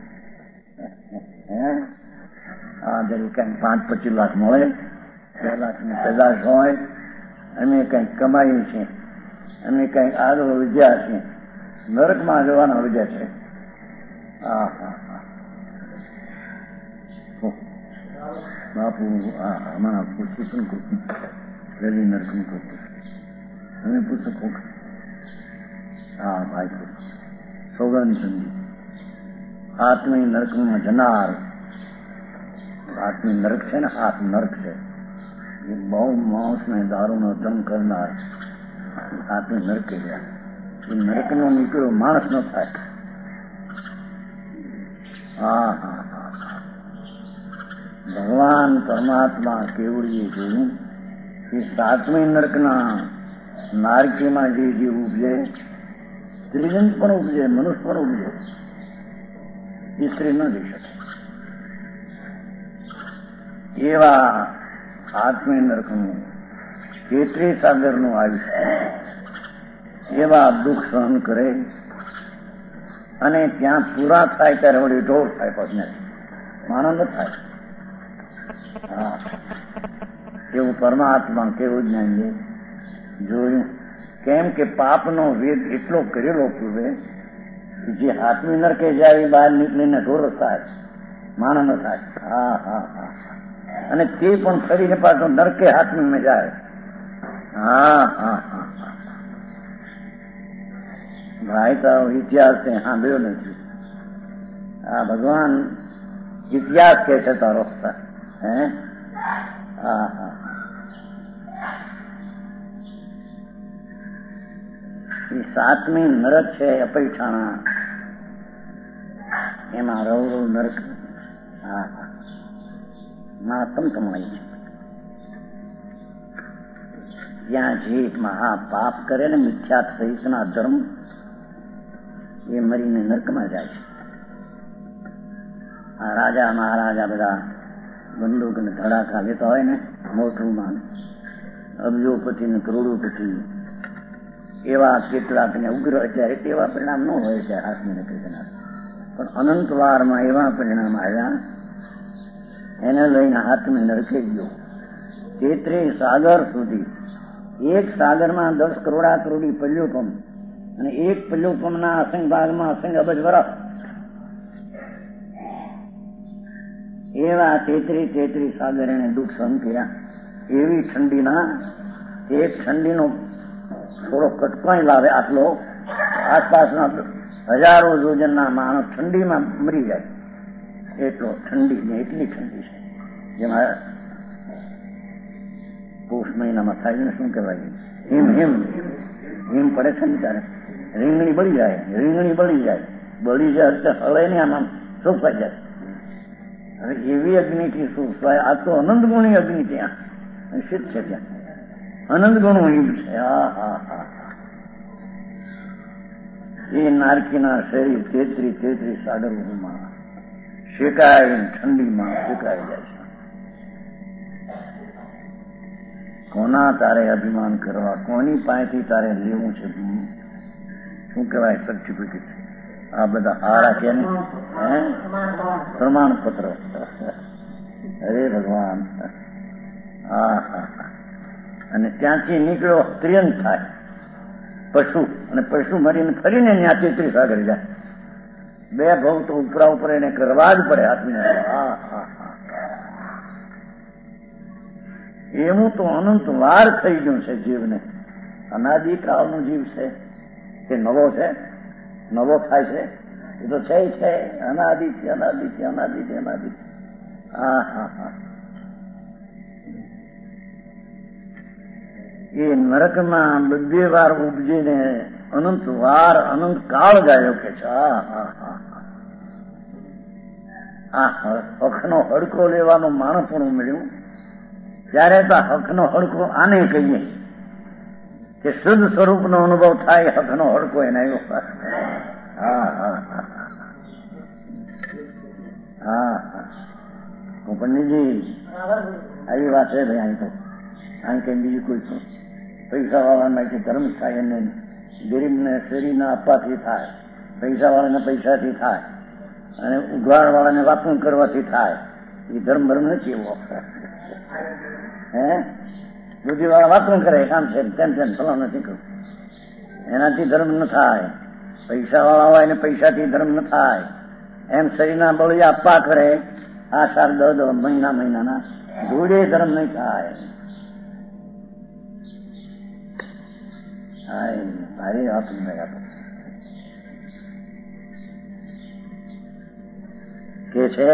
જરી કંઈક 5-25 લાખ મળે, 2 લાખની પેદાશ હોય, અમે કંઈક કમાઈએ છીએ, અમે કંઈક આગળ વિદ્યા છીએ, નરકમાં જવાના વિદ્યા છે. બાપુ અમારા પૂછી પણ કરતું, પહેલી નરકનું કરતું. અમે પૂછો કોક, ભાઈ પૂછ સૌગાની સંધિ આત્મી નરકમાં જનાર. આત્મી નરક છે ને, આત્મ નરક છે. એ બહુ માણસને દારૂનો ધમ કરનાર આત્મી નરક ગયા. એ નરકનો નીકળ્યો માણસ ન થાય. ભગવાન પરમાત્મા કેવડીએ જોયું કે 7મી નરકના નારકીમાં જે ઉપજે, સ્ત્રીજન પણ ઉપજે, મનુષ્ય પણ ઉપજે, એ સ્ત્રી ન જઈ શકે. એવા 8મી નરકનું 33 સાગરનું આયુષ્ય, એવા દુઃખ સહન કરે અને ત્યાં પૂરા થાય ત્યારે વળી ઢોર થાય, પગને માણસ ન થાય. એવું પરમાત્મા કેવું જ્ઞાન જોયું. કેમ કે પાપનો વેદ એટલો કરેલો પૂર્વે, જે 7મી નરકે જાય બહાર નીકળીને ઢોર થાય, માણસ ન થાય. અને તે પણ ફરીને પાછો નરકે 7મી જાય. ભાઈ તારો ઇતિહાસ સાંભળ્યો નથી. ભગવાન ઇતિહાસ કે છે તારો. એ 7મી નરક છે અપૈઠાણા, એમાં રવ નરક માં તમતમાઈ છે. ત્યાં જે મહાપાપ કરે ને, મિથ્યાત સહિતના ધર્મ, એ મરીને નરકમાં જાય છે. આ રાજા મહારાજા બધા બંદૂક ને ધડાકા લેતા હોય ને મોટરમાં, અબજોપતિ ને કરોડોપતિ, એવા કેટલાક ને ઉગ્ર અત્યારે એવા પરિણામ ન હોય છે 8મી નરકે જનાર, પણ અનંતવારમાં એવા પરિણામ આવ્યા. એને લઈને 8મી નરકે ગયો. 33 સાગર સુધી, એક સાગરમાં 10 કરોડા કરોડી પલ્યુપમ, અને એક પલ્યુપમના અસંગ ભાગમાં અસંગ અબજ વર્ષ. એવા 33 સાગર એને દુઃખ સહન કર્યા. એવી ઠંડીના, એક ઠંડીનો થોડો કટકાઈ લાવે આટલો, આસપાસના હજારો યોજનના માણસ ઠંડીમાં મરી જાય. એટલો ઠંડી ને એટલી ઠંડી છે, જેમાં પોષ મહિનામાં થાય ને શું કહેવાય, હિમ હિમ હિમ પડે છે ને ત્યારે રીંગણી બળી જાય, બળી જાય એટલે હળે ને આમ સોંપાઈ જાય. હવે એવી અગ્નિથી શું આ તો અનંત ગુણી અગ્નિ ત્યાં શીત છે, ત્યાં અનંત ગુણું હિમ છે. એ નારકીના શરીર 33 સાગરોમાં શેકાય, ઠંડીમાં શેકાઈ જાય છે. કોના તારે અભિમાન કરવા, કોની પાસેથી તારે લેવું છે શું કહેવાય સર્ટિફિકેટ, આ બધા હારા કે પ્રમાણપત્ર. અરે ભગવાન, અને ત્યાંથી નીકળ્યો ત્રિયંત થાય પશુ, અને પશુ મરીને ફરીને ત્યાં 33 સાગર જાય. 2 ભાવ તો ઉપરા ઉપર એને કરવા જ પડે આદમીને. એવું તો અનંત વાર થઈ ગયું છે જીવને. અનાદિ કાળનો જીવ છે કે નવો છે, નવો થાય છે, એ તો છે અનાદિ છે. એ નરકમાં 2 વાર ઉપજીને અનંત વાર અનંત કાળ ગાયો કે છે. હકનો હડકો લેવાનો માણસ પણ મળ્યું ત્યારે તો હકનો હડકો આને કહીએ કે શુદ્ધ સ્વરૂપનો અનુભવ થાય, હકનો હડકો એને આવ્યો. હું પંડિતજી આવી વાત છે ભાઈ. અહીં કઈ બીજું કોઈ પૈસા વાળાના કે ધર્મ થાય એને ગરીબને શેરીના આપવાથી થાય, પૈસા વાળાને પૈસાથી થાય, અને ઉઘાડ વાળાને વાપન કરવાથી થાય. એ ધર્મ નથી એવો. બુદ્ધિ વાળા વાપન કરે, કામ છે તેમ ફલાણું નથી કરવું, એનાથી ધર્મ ન થાય. પૈસા વાળા હોય ને પૈસાથી ધર્મ ન થાય. એમ શરીરના બળી આપવા કરે, આ 10 મહિનાના જોડે ધર્મ નહીં થાય. સારી વાત કે છે.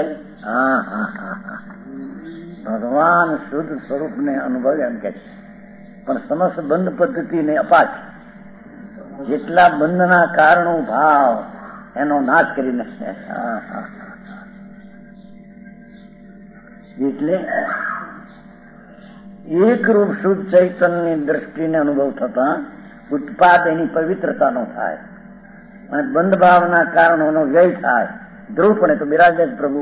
ભગવાન શુદ્ધ સ્વરૂપને અનુભવે એમ કે છે, પણ સમસ્ત બંધ પદ્ધતિને અપાચ જેટલા બંધના કારણો ભાવ એનો નાશ કરીને એટલે એકરૂપ શુદ્ધ ચૈતન્યની દ્રષ્ટિને અનુભવ થતા ઉત્પાદ એની પવિત્રતાનો થાય, અને બંધ ભાવના કારણોનો વ્યય થાય. ધ્રુવપણે તો બિરાજે જ પ્રભુ.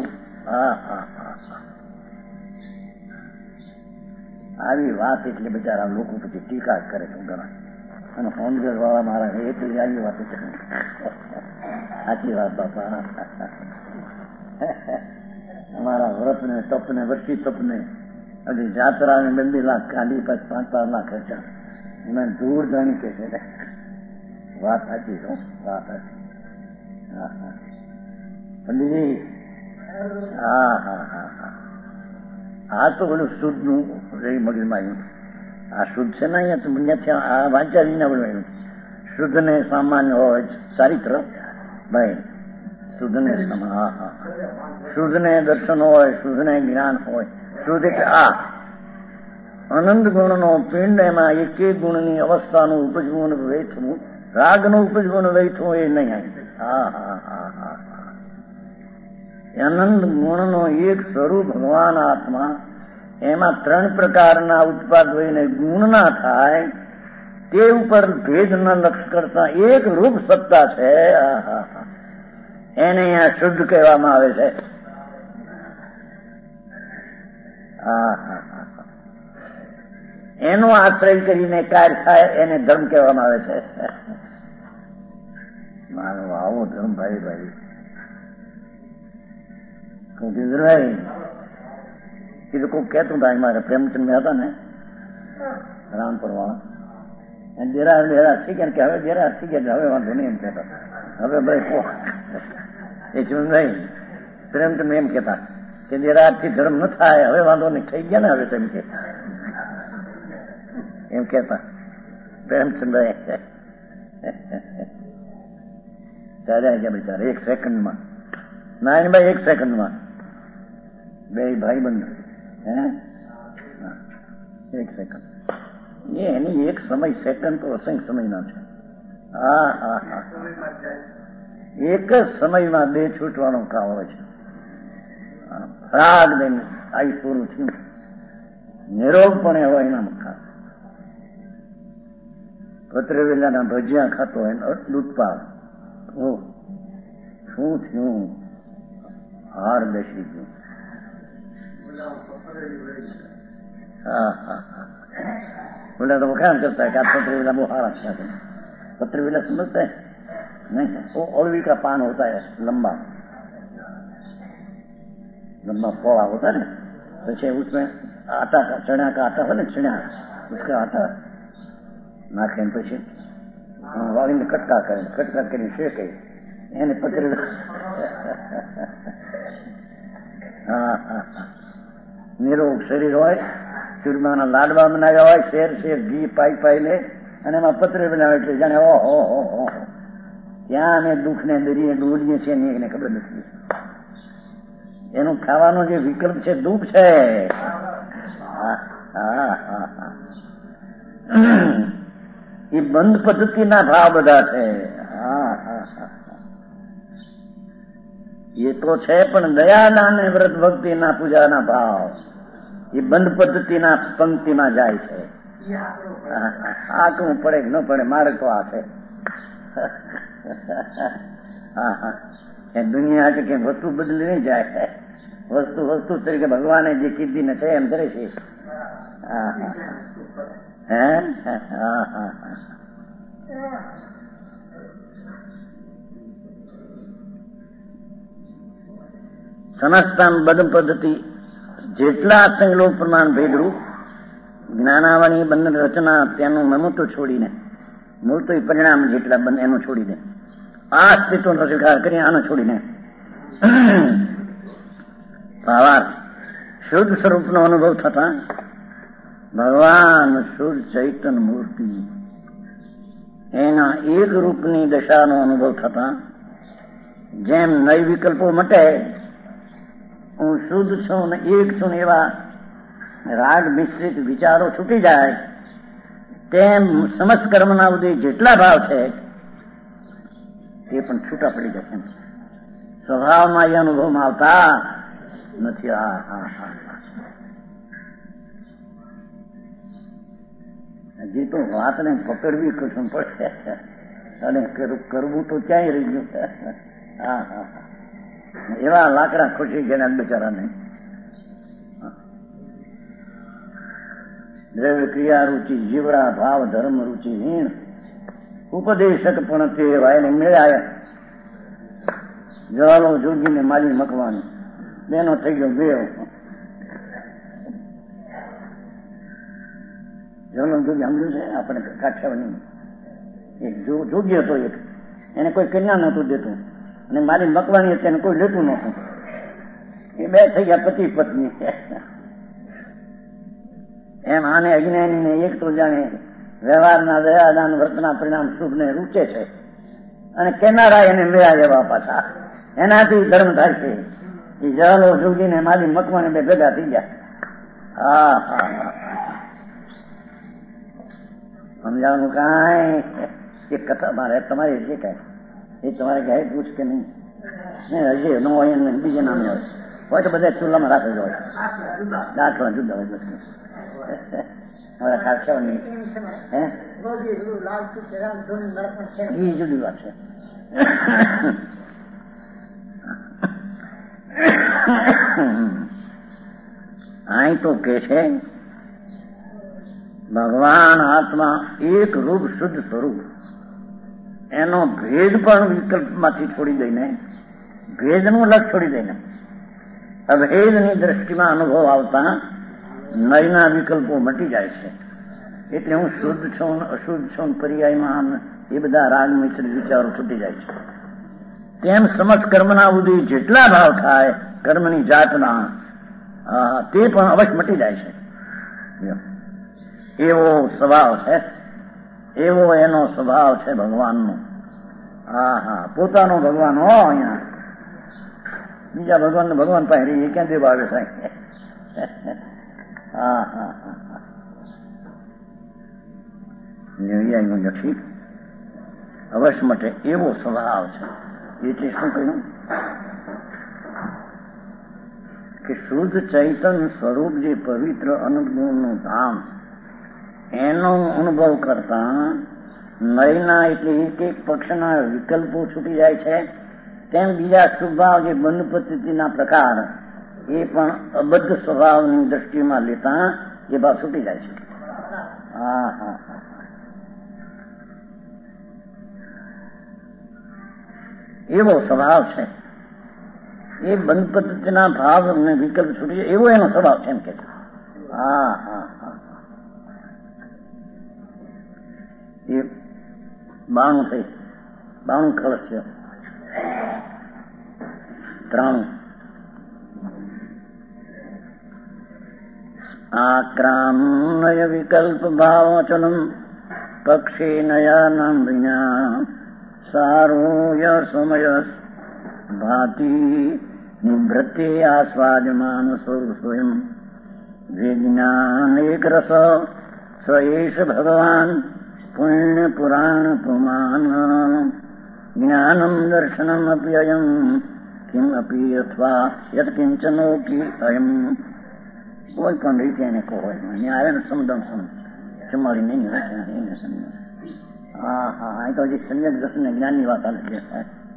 આવી વાત એટલે બિચારા લોકો પછી ટીકા કરે છે ઘણા, અને કોંગ્રેસ વાળા મારા એટલી આવી વાત છે. સાચી વાત બાપા. અમારા વ્રતને તપને વર્ષી તપને હજી જાત્રાને 2 લાખ કાઢી, પછી 5 લાખ ખર્ચા. મને દૂર જાણી કે છે વાત સાચી છે, વાત સાચી. પંડિતજી આ તો બધું શુદ્ધ નું રહી મગજમાં આવ્યું. આ શુદ્ધ છે ને અહીંયા તો આ વાંચાવી ના બધું શુદ્ધ ને સામાન્ય હોય ચારિત્ર ભાઈ, શુદ્ધ ને શુદ્ધ ને દર્શન હોય, શુદ્ધ ને જ્ઞાન હોય. શુદ્ધ એટલે આ અનંત ગુણનો પિંડ, એમાં એક ગુણની અવસ્થાનું ઉપજવું વેઠવું, રાગનું ઉપજવું વેઠવું એ નહીં. અનંત ગુણનો એક સ્વરૂપ ભગવાન આત્મા, એમાં 3 પ્રકારના ઉત્પાદ હોઈને ગુણ ના થાય, તે ઉપર ભેદ ન લક્ષ કરતા એક રૂપ સત્તા છે. એને અહીંયા શુદ્ધ કહેવામાં આવે છે. એનો આશ્રય કરીને કાર્ય થાય એને ધર્મ કહેવામાં આવે છે. મારો આવો ધર્મ ભાઈ ભાઈ એ તો કોઈ કહેતું હતા, મારે પ્રેમચંદ હતા ને રામપુર વાળા, ડેરા શીખે કે હવે ડેરા શીખે હવે વાંધો નહીં એમ કહેતા. હવે ભાઈ એ ચુંદાઈ પ્રેમચંદ એમ કહેતા કે ડેરાથી ધર્મ ન થાય, હવે વાંધો નહીં, થઈ ગયા ને હવે તેમ કે એમ કહેતા પ્રેમચંદ્ર. ચાલ્યા ગયા બિચારા 1 સેકન્ડમાં. નારાયણભાઈ 1 સેકન્ડમાં 2 ભાઈબંધ એક સેકન્ડ. એની એક સમય સેકન્ડ તો અસંખ્ય સમયના છે. હા હા હા, એક જ સમયમાં બે છૂટવાનો કાળ હોય છે. રાગ દે આવી પૂરું થયું, નિરોગપણે હોય એના મખા. પત્રવેલાના ભજીયા ખાતો હોય દૂધપાક, શું થયું? હાર બેસી ગયું. હા હા હા, બોલા તો વખાણ કરતા કે આ પત્રવેલા બહુ સારા છે. पत्रवेला समझते हैं नहीं? वो ओलवी का पान होता है, लंबा लंबा पौड़ा होता है ना, जैसे उसमें आटा का, चना का आटा हो ना, चना उसका आटा नाखे પછી વાળીને કટકા કરીને શેકે એને પતરેલા. હા હા, નિરોગ શરીર હોય, ચૂરમાના લાડવા બનાવ્યા હોય, શેર શેર ઘી પાઈ લે અને એમાં પતરે બનાવે એટલે જાણે ઓહો ત્યાં અમે દુઃખને દરિયે ડોલીએ છીએ ને એને ખબર નથી. એનું ખાવાનો જે વિકલ્પ છે દુઃખ છે. એ બંધ પદ્ધતિના ભાવ બધા છે. એ તો છે, પણ દયાના અને વ્રત ભક્તિના પૂજાના ભાવ એ બંધ પદ્ધતિના પંક્તિમાં જાય છે. આ કું પડે કે ન પડે, મારે તો આ છે. એ દુનિયા છે કે વસ્તુ બદલી નહીં જાય, વસ્તુ તરીકે ભગવાને જે કીધી ને છે એમ કરે છે. સમસ્તા બધ પદ્ધતિ જેટલા સંલોક પ્રમાણ ભેદરૂપ જ્ઞાનાવણી બંધન રચના તેનું મમતો છોડીને, મૂળ તો એ પરિણામ જેટલા બંધ એનું છોડીને, આ અસ્તિત્વનો સ્વીકાર કરી આનો છોડીને ભાવાર્થ શુદ્ધ સ્વરૂપનો અનુભવ થતા ભગવાન શુદ્ધ ચૈતન્ય મૂર્તિ એના એક રૂપની દશાનો અનુભવ થતા જેમ નય વિકલ્પો મટે, હું શુદ્ધ છું ને એક છું એવા રાગ મિશ્રિત વિચારો છૂટી જાય, તેમ સમસ્ત કર્મના ઉદય જેટલા ભાવ છે તે પણ છૂટા પડી જશે. સ્વભાવમાં એ અનુભવમાં આવતા નથી. હજી તો વાતને પકડવી કશું પડે અને કરવું તો ક્યાંય રહી ગયું. એવા લાકડા ખુશી ગયા બિચારાને. દ્રવ્ય ક્રિયા રૂચિ જીવડા ભાવ ધર્મ રૂચિ હીણ ઉપદેશક પણ તે વાયને મેળાયા. જવાલો જોગીને માલી મકવાની બેનો થઈ ગયો બે. જવાલો જોગી સાંભળ્યું છે આપણે કાઠિયાવાડી? એક જોગી હતો, એક એને કોઈ કન્યા નહોતું દેતું અને મારી મકવાની હતી એને કોઈ લેતું નહોતું. એ બે થઈ ગયા પતિ પત્ની. એમ આને અજ્ઞાનીને એક તો જાણે વ્યવહારના દયાદાન વ્રતના પરિણામ શુભને રૂચે છે અને કેનારા એને મેળા લેવા પાછા. એનાથી ધર્મ થાય છે. એ જવાલો જોગીને મારી મકવાને બે ભેગા થઈ ગયા. સમજાવવાનું કાંઈ એક કથા મારે તમારી જે કાંઈ એ તમારે કહે પૂછ કે નહીં હજી ન હોય બીજે નામે હોય તો બધા ચૂલામાં રાખેલો હોય, દાખલા જુદા હોય. બસ મારા ખાસાઓની એ જુદી વાત છે. અહીં તો કે છે ભગવાન આત્મા એક રૂપ શુદ્ધ સ્વરૂપ, એનો ભેદ પણ વિકલ્પમાંથી છોડી દઈને, ભેદનું લક્ષ છોડી દઈને અભેદની દ્રષ્ટિમાં અનુભવ આવતા નયના વિકલ્પો મટી જાય છે. એટલે હું શુદ્ધ છું અશુદ્ધ છું પર્યાયમાં એ બધા રાગ મિશ્રિત વિચારો છૂટી જાય છે. તેમ સમસ્ત કર્મના ઉદય જેટલા ભાવ થાય કર્મની જાતના તે પણ અવશ્ય મટી જાય છે. એવો સ્વભાવ છે, એવો એનો સ્વભાવ છે ભગવાનનો. પોતાનો ભગવાન હો. અહીંયા બીજા ભગવાન પાસે એ ક્યાં દેવા આવે સાહેબ? નિર્ણયનું નથી, અવશ્ય માટે એવો સ્વભાવ છે. એટલે શું કહ્યું કે શુદ્ધ ચૈતન્ય સ્વરૂપ જે પવિત્ર અનુભવનું ધામ, એનો અનુભવ કરતા નયના એટલે એક એક પક્ષના વિકલ્પો છૂટી જાય છે, તેમ બીજા સ્વભાવ જે બંધ પદ્ધતિના પ્રકાર એ પણ અબદ્ધ સ્વભાવની દ્રષ્ટિમાં લેતા એ ભાવ છૂટી જાય છે. હા હા હા, એવો સ્વભાવ છે. એ બંધ પદ્ધતિના ભાવ અને વિકલ્પ છૂટી જાય એવો એનો સ્વભાવ છે એમ કે. હા હા હા, એ 92 કળશ છે. 3 આક્રામનય વિકલ્પ ભાવચલમ પક્ષી નયાનમ વિના સારોય સમયસ ભાતિ નિવૃત્તિ આસ્વાદમાન સ્વયં વિજ્ઞાનેક રસ સ્વયેશ ભગવાન પુણ્ય પુરાણ પુમાન જ્ઞાનમ દર્શનમ અપ્યયમ કિમ અપી અથવા યત કિંચનોકી અયમ. કોઈ પણ રીતે એને કહો આવે ને સમદમ ચમાડી નહીં એને સમજ. હા હા, અહીં તો હજી સંજય દર્શન જ્ઞાનની વાત આવે છે.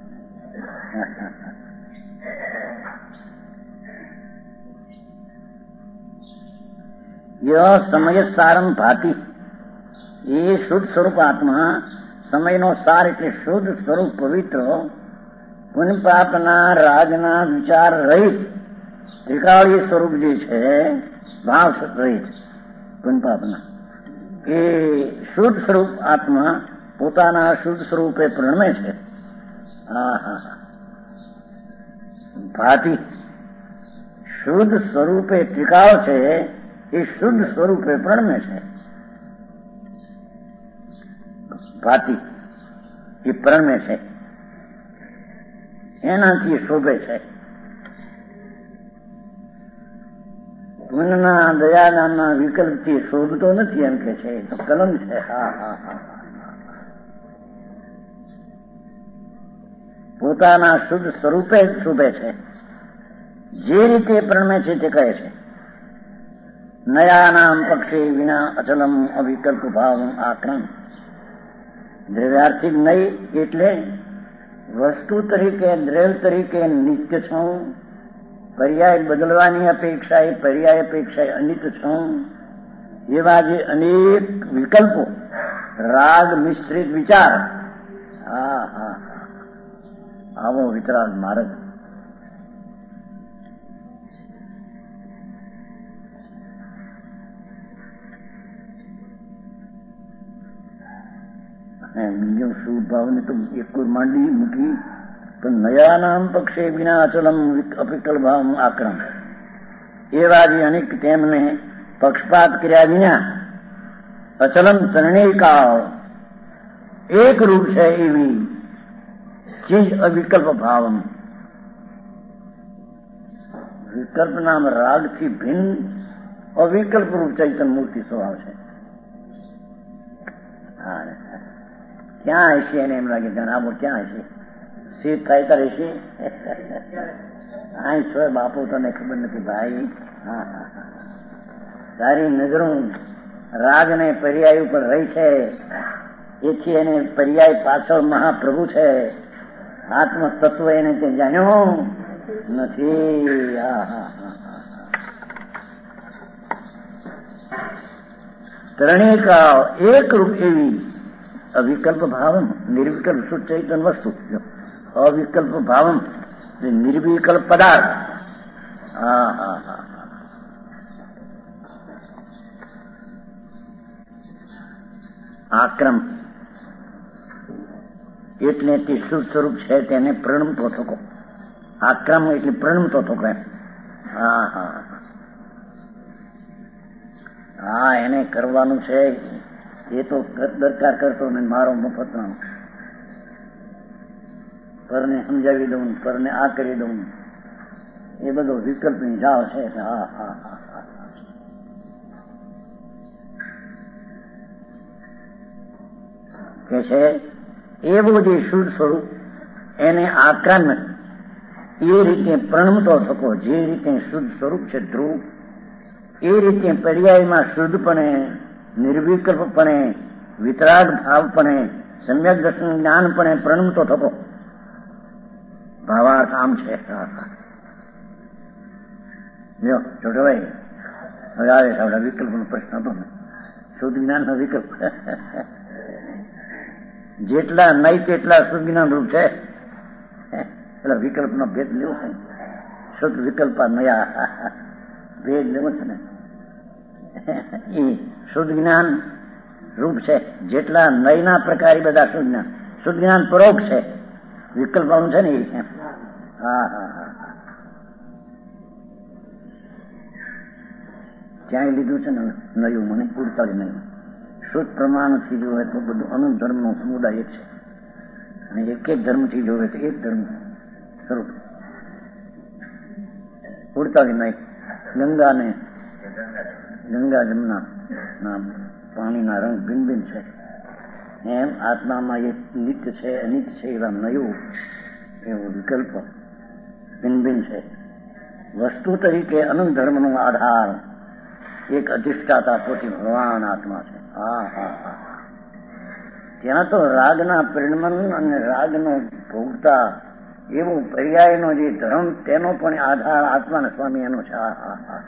સમય સારમ ભાતી, એ શુદ્ધ સ્વરૂપ આત્મા, સમયનો સાર એટલે શુદ્ધ સ્વરૂપ પવિત્ર પુણ્ય પાપના રાગના વિચાર રહિત ત્રિકાળીય સ્વરૂપ જે છે, ભાવ રહિત પુણ્ય પાપના, એ શુદ્ધ સ્વરૂપ આત્મા પોતાના શુદ્ધ સ્વરૂપે પ્રણમે છે. હા હા, ભાતી શુદ્ધ સ્વરૂપે ત્રિકાળ છે, એ શુદ્ધ સ્વરૂપે પ્રણમે છે. ભાતી એ પ્રણમે છે, એનાથી શોભે છે. પુણ્યના દયાદાનના વિકલ્પથી શોભતો નથી એમ કે છે, તો કલમ છે. હા હા હા, પોતાના શુદ્ધ સ્વરૂપે જ શોભે છે. જે રીતે પ્રણમે છે તે કહે છે. નયાનામ પક્ષે વિના અચલમ અવિકલ્પ ભાવ આક્રમ. દ્રવ્યાર્થિક નહીં એટલે વસ્તુ તરીકે દ્રવ્ય તરીકે નિત્ય છું, પર્યાય બદલવાની અપેક્ષા એ પર્યાય અપેક્ષા અનિત્ય છું, એવા જે અનેક વિકલ્પો, રાગ મિશ્રિત વિચાર, હા હા, આવો વિતરાગ માર્ગ. બીજો શુભ ભાવને તો એક કોઈ માંડી મૂકી, પણ નયાનામ પક્ષે વિના અચલમ અપિકલ ભાવ આક્રમ, એવા જે અનેક તેમને પક્ષપાત કર્યા વિના અચલમ ત્રણેયકાળ એક રૂપ છે એવી ચીજ અવિકલ્પ ભાવમ. વિકલ્પ નામ રાગથી ભિન્ન અવિકલ્પ રૂપ ચૈતન્ય મૂર્તિ સ્વભાવ છે. ક્યાં હશે એને એમ લાગે જણાવો ક્યાં હશે, શીત થાય ત્યારે હશે. આ છો બાપુ તને ખબર નથી ભાઈ. હા હા હા, તારી નજરો રાગ ને પર્યાય ઉપર રહી છે, એથી એને પર્યાય પાછળ મહાપ્રભુ છે. આત્મ તત્વ એને તે જાણ્યો નથી. હા હા હા, ત્રણેય એક રૂપ એવી અવિકલ્પ ભાવમ નિર્વિકલ્પ શુદ્ધ ચૈતન્ય વસ્તુ, અવિકલ્પ ભાવમ નિર્વિકલ્પ પદાર્થ. હા હા હા, આક્રમ એટલે તે શુદ્ધ સ્વરૂપ છે તેને પ્રણમતો થકો. આક્રમ એટલે પ્રણમતો થકો એમ. હા હા હા, એને કરવાનું છે એ તો દરકાર કરતો ને મારો મફતનો પરને સમજાવી દઉં, પરને આ કરી દઉં, એ બધો વિકલ્પની જાવ છે. હા હા હા, કે છે એવું જે શુદ્ધ સ્વરૂપ એને આકાર નથી, એ રીતે પ્રણમતો થકો જે રીતે શુદ્ધ સ્વરૂપ છે ધ્રુવ, એ રીતે પર્યાયમાં શુદ્ધપણે, નિર્વિકલ્પપણે, વિતરાગ ભાવપણે, સમ્યક દર્શન જ્ઞાનપણે પ્રણમતો થકો. ભાવાર્થ આમ છે. જો છોટભાઈ, હવે આવે છે આપણા વિકલ્પનો પ્રશ્ન હતો ને, શુદ્ધ જ્ઞાનનો વિકલ્પ. જેટલા નહીં તેટલા શુદ્ધ જ્ઞાન રૂપ છે. એટલે વિકલ્પનો ભેદ લેવો છે, શુદ્ધ વિકલ્પ નયા ભેદ લેવો છે ને, એ શુદ્ધ જ્ઞાન રૂપ છે. જેટલા નયના પ્રકારે બધા શુદ્ધ જ્ઞાન પરોક્ષ છે, વિકલ્પ વાળું છે ને એ. હા હા હા, ક્યાંય લીધું છે ને નયું, મને 48 નયું. શુદ્ધ પ્રમાણથી જોવે તો બધું અનુધર્મનો સમુદાય એક છે, અને એક એક ધર્મથી જોવે તો એક ધર્મ સ્વરૂપ. 48 નહીં. ગંગા જમના પાણીના રંગ ભિન્ન ભિન્ન છે, એમ આત્મામાં એક નિત્ય છે અનિત્ય છે એવા નયું એવું વિકલ્પ ભિન્ન ભિન્ન છે. વસ્તુ તરીકે અનંત ધર્મનો આધાર એક અધિષ્ઠાતા પોતે ભગવાન આત્મા છે. હા હા હા, ત્યાં તો રાગના પરિણમન અને રાગનો ભોગતા એવો પર્યાયનો જે ધર્મ તેનો પણ આધાર આત્માના સ્વામી એનો છે. હા હા હા,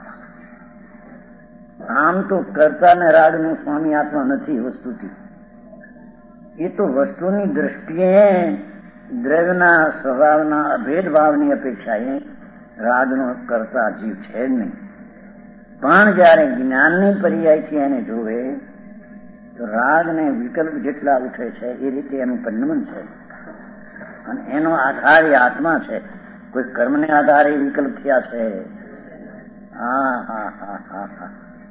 આમ તો કર્તા ને રાગનું સ્વામી આત્મા નથી વસ્તુથી. એ તો વસ્તુની દ્રષ્ટિએ દ્રવ્યના સ્વભાવના અભેદભાવની અપેક્ષાએ રાગનો કરતા જીવ છે જ નહીં. પણ જયારે જ્ઞાનની પર્યાયથી એને જોવે તો રાગ ને વિકલ્પ જેટલા ઉઠે છે એ રીતે એનું પરિણમન છે, અને એનો આધાર એ આત્મા છે. કોઈ કર્મને આધારે વિકલ્પ થયા છે. હા હા હા હા હા,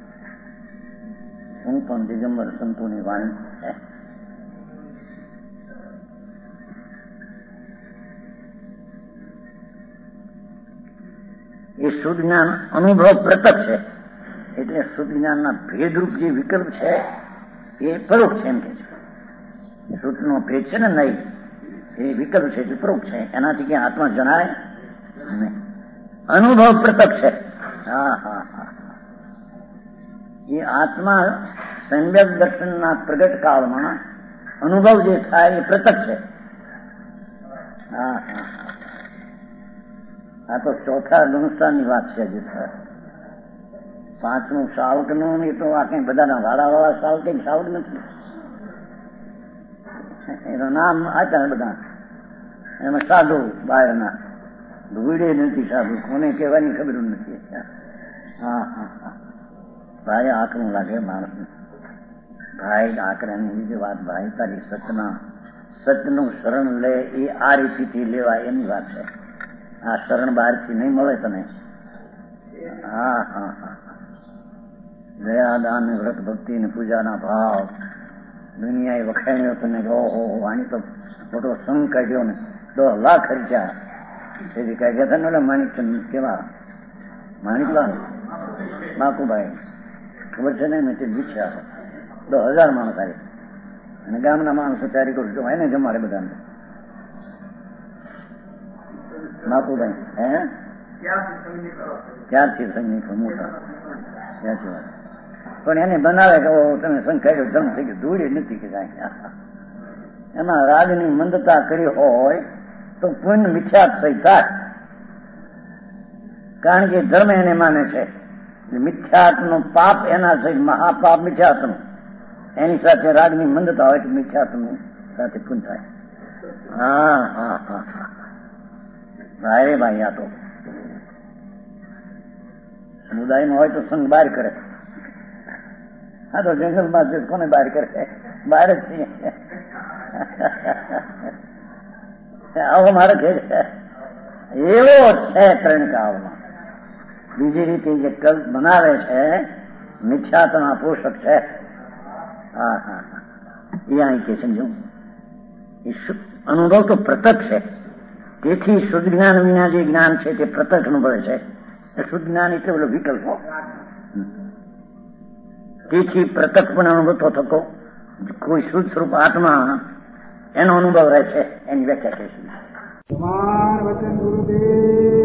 હું પણ દિગંબર સંતોની વાણી છે. એ શુદ્ધ જ્ઞાન અનુભવ પ્રત્યક્ષ છે, એટલે શુદ્ધ જ્ઞાનના ભેદરૂપ જે વિકલ્પ છે એ પરોક્ષ છે એમ કે છે. શુદ્ધનો ભેદ છે ને નહીં, એ વિકલ્પ છે, એ પરોક્ષ છે, એનાથી ક્યાં આત્મા જણાય નહીં. અનુભવ પ્રત્યક્ષ છે. હા હા હા, એ આત્મા સમ્યક દર્શનના પ્રગટ કાળમાં અનુભવ જે થાય એ પ્રત્યક્ષ છે. હા હા, આ તો ચોથા ગુણસ્થાનની વાત છે. જે પાંચમું સાવકનું એ તો આ કઈ બધાના વાળા સાવક કઈ સાવક નથી, એનું નામ આપ્યા બધા. એમાં સાધુ બહારના ભૂડે નથી, સાધુ કોને કહેવાની ખબર નથી. હા હા હા, ભાઈ આકરું લાગે માણસને. ભાઈ આકરાની બીજી વાત, ભાઈ તારી સતનું શરણ લે એ આ રીતિથી લેવાય એની વાત છે. આ શરણ બહારથી નહીં મળે તને. હા હા હા, દયા દાન વ્રત ભક્તિ ને પૂજાના ભાવ દુનિયાએ વખાણ્યો તને. ઓહો, આની તો મોટો સંઘ કાઢ્યો ને, 10 લાખ ખર્ચા તેથી કાઢ્યા હતા ને. માણિકચંદ કેવા માણિકલાલ બાકુભાઈ ખબર છે ને, મેં તે પૂછ્યા 10,000 માણસ આવે, અને ગામના માણસો તૈયારી કરું છું એને જમાડે બધાને. બાપુભાઈ હે ત્યારથી સંગીત મોટા ત્યાંથી વાત. પણ એને બનાવે કે તમે સંખ્યા ધર્મ થઈ ગયો, ધૂળી નથી કે કાંઈ. એમાં રાગની મંદતા કરી હોય તો પુણ્ય મિથ્યાત્સય થાય, કારણ કે ધર્મ એને માને છે. મિથ્યાત્મનું પાપ એના સહિત મહાપાપ મિથ્યાત્મનું, એની સાથે રાગની મંદતા હોય તો મિથ્યાત્મનું સાથે પુણ્ય થાય. હા હા હા હા, ભાઈ ભાઈ આ તો સમુદાયમાં હોય તો સંઘ બહાર કરે. હા તો જંગલમાં કોને બહાર કરે? બહાર જ છીએ. આવો મારે છે એવો છે ત્રણકાવમાં. બીજી રીતે જે કલ્પ બનાવે છે મિથ્યાત્મા પોષક છે. હા હા હા, એ અહીં કે સમજો એ અનુભવ તો પ્રત્યક્ષ છે. તેથી શુદ્ધ જ્ઞાન વિના જે જ્ઞાન છે તે પ્રત્યક્ષ અનુભવે છે. શુદ્ધ જ્ઞાન એટલે બોલો વિકલ્પો. તેથી પ્રત્યક્ષ પણ અનુભવ થતો, કોઈ શુદ્ધ સ્વરૂપ આત્મા એનો અનુભવ રહે છે, એની વ્યાખ્યા કહીશું. વચન ગુરુદેવ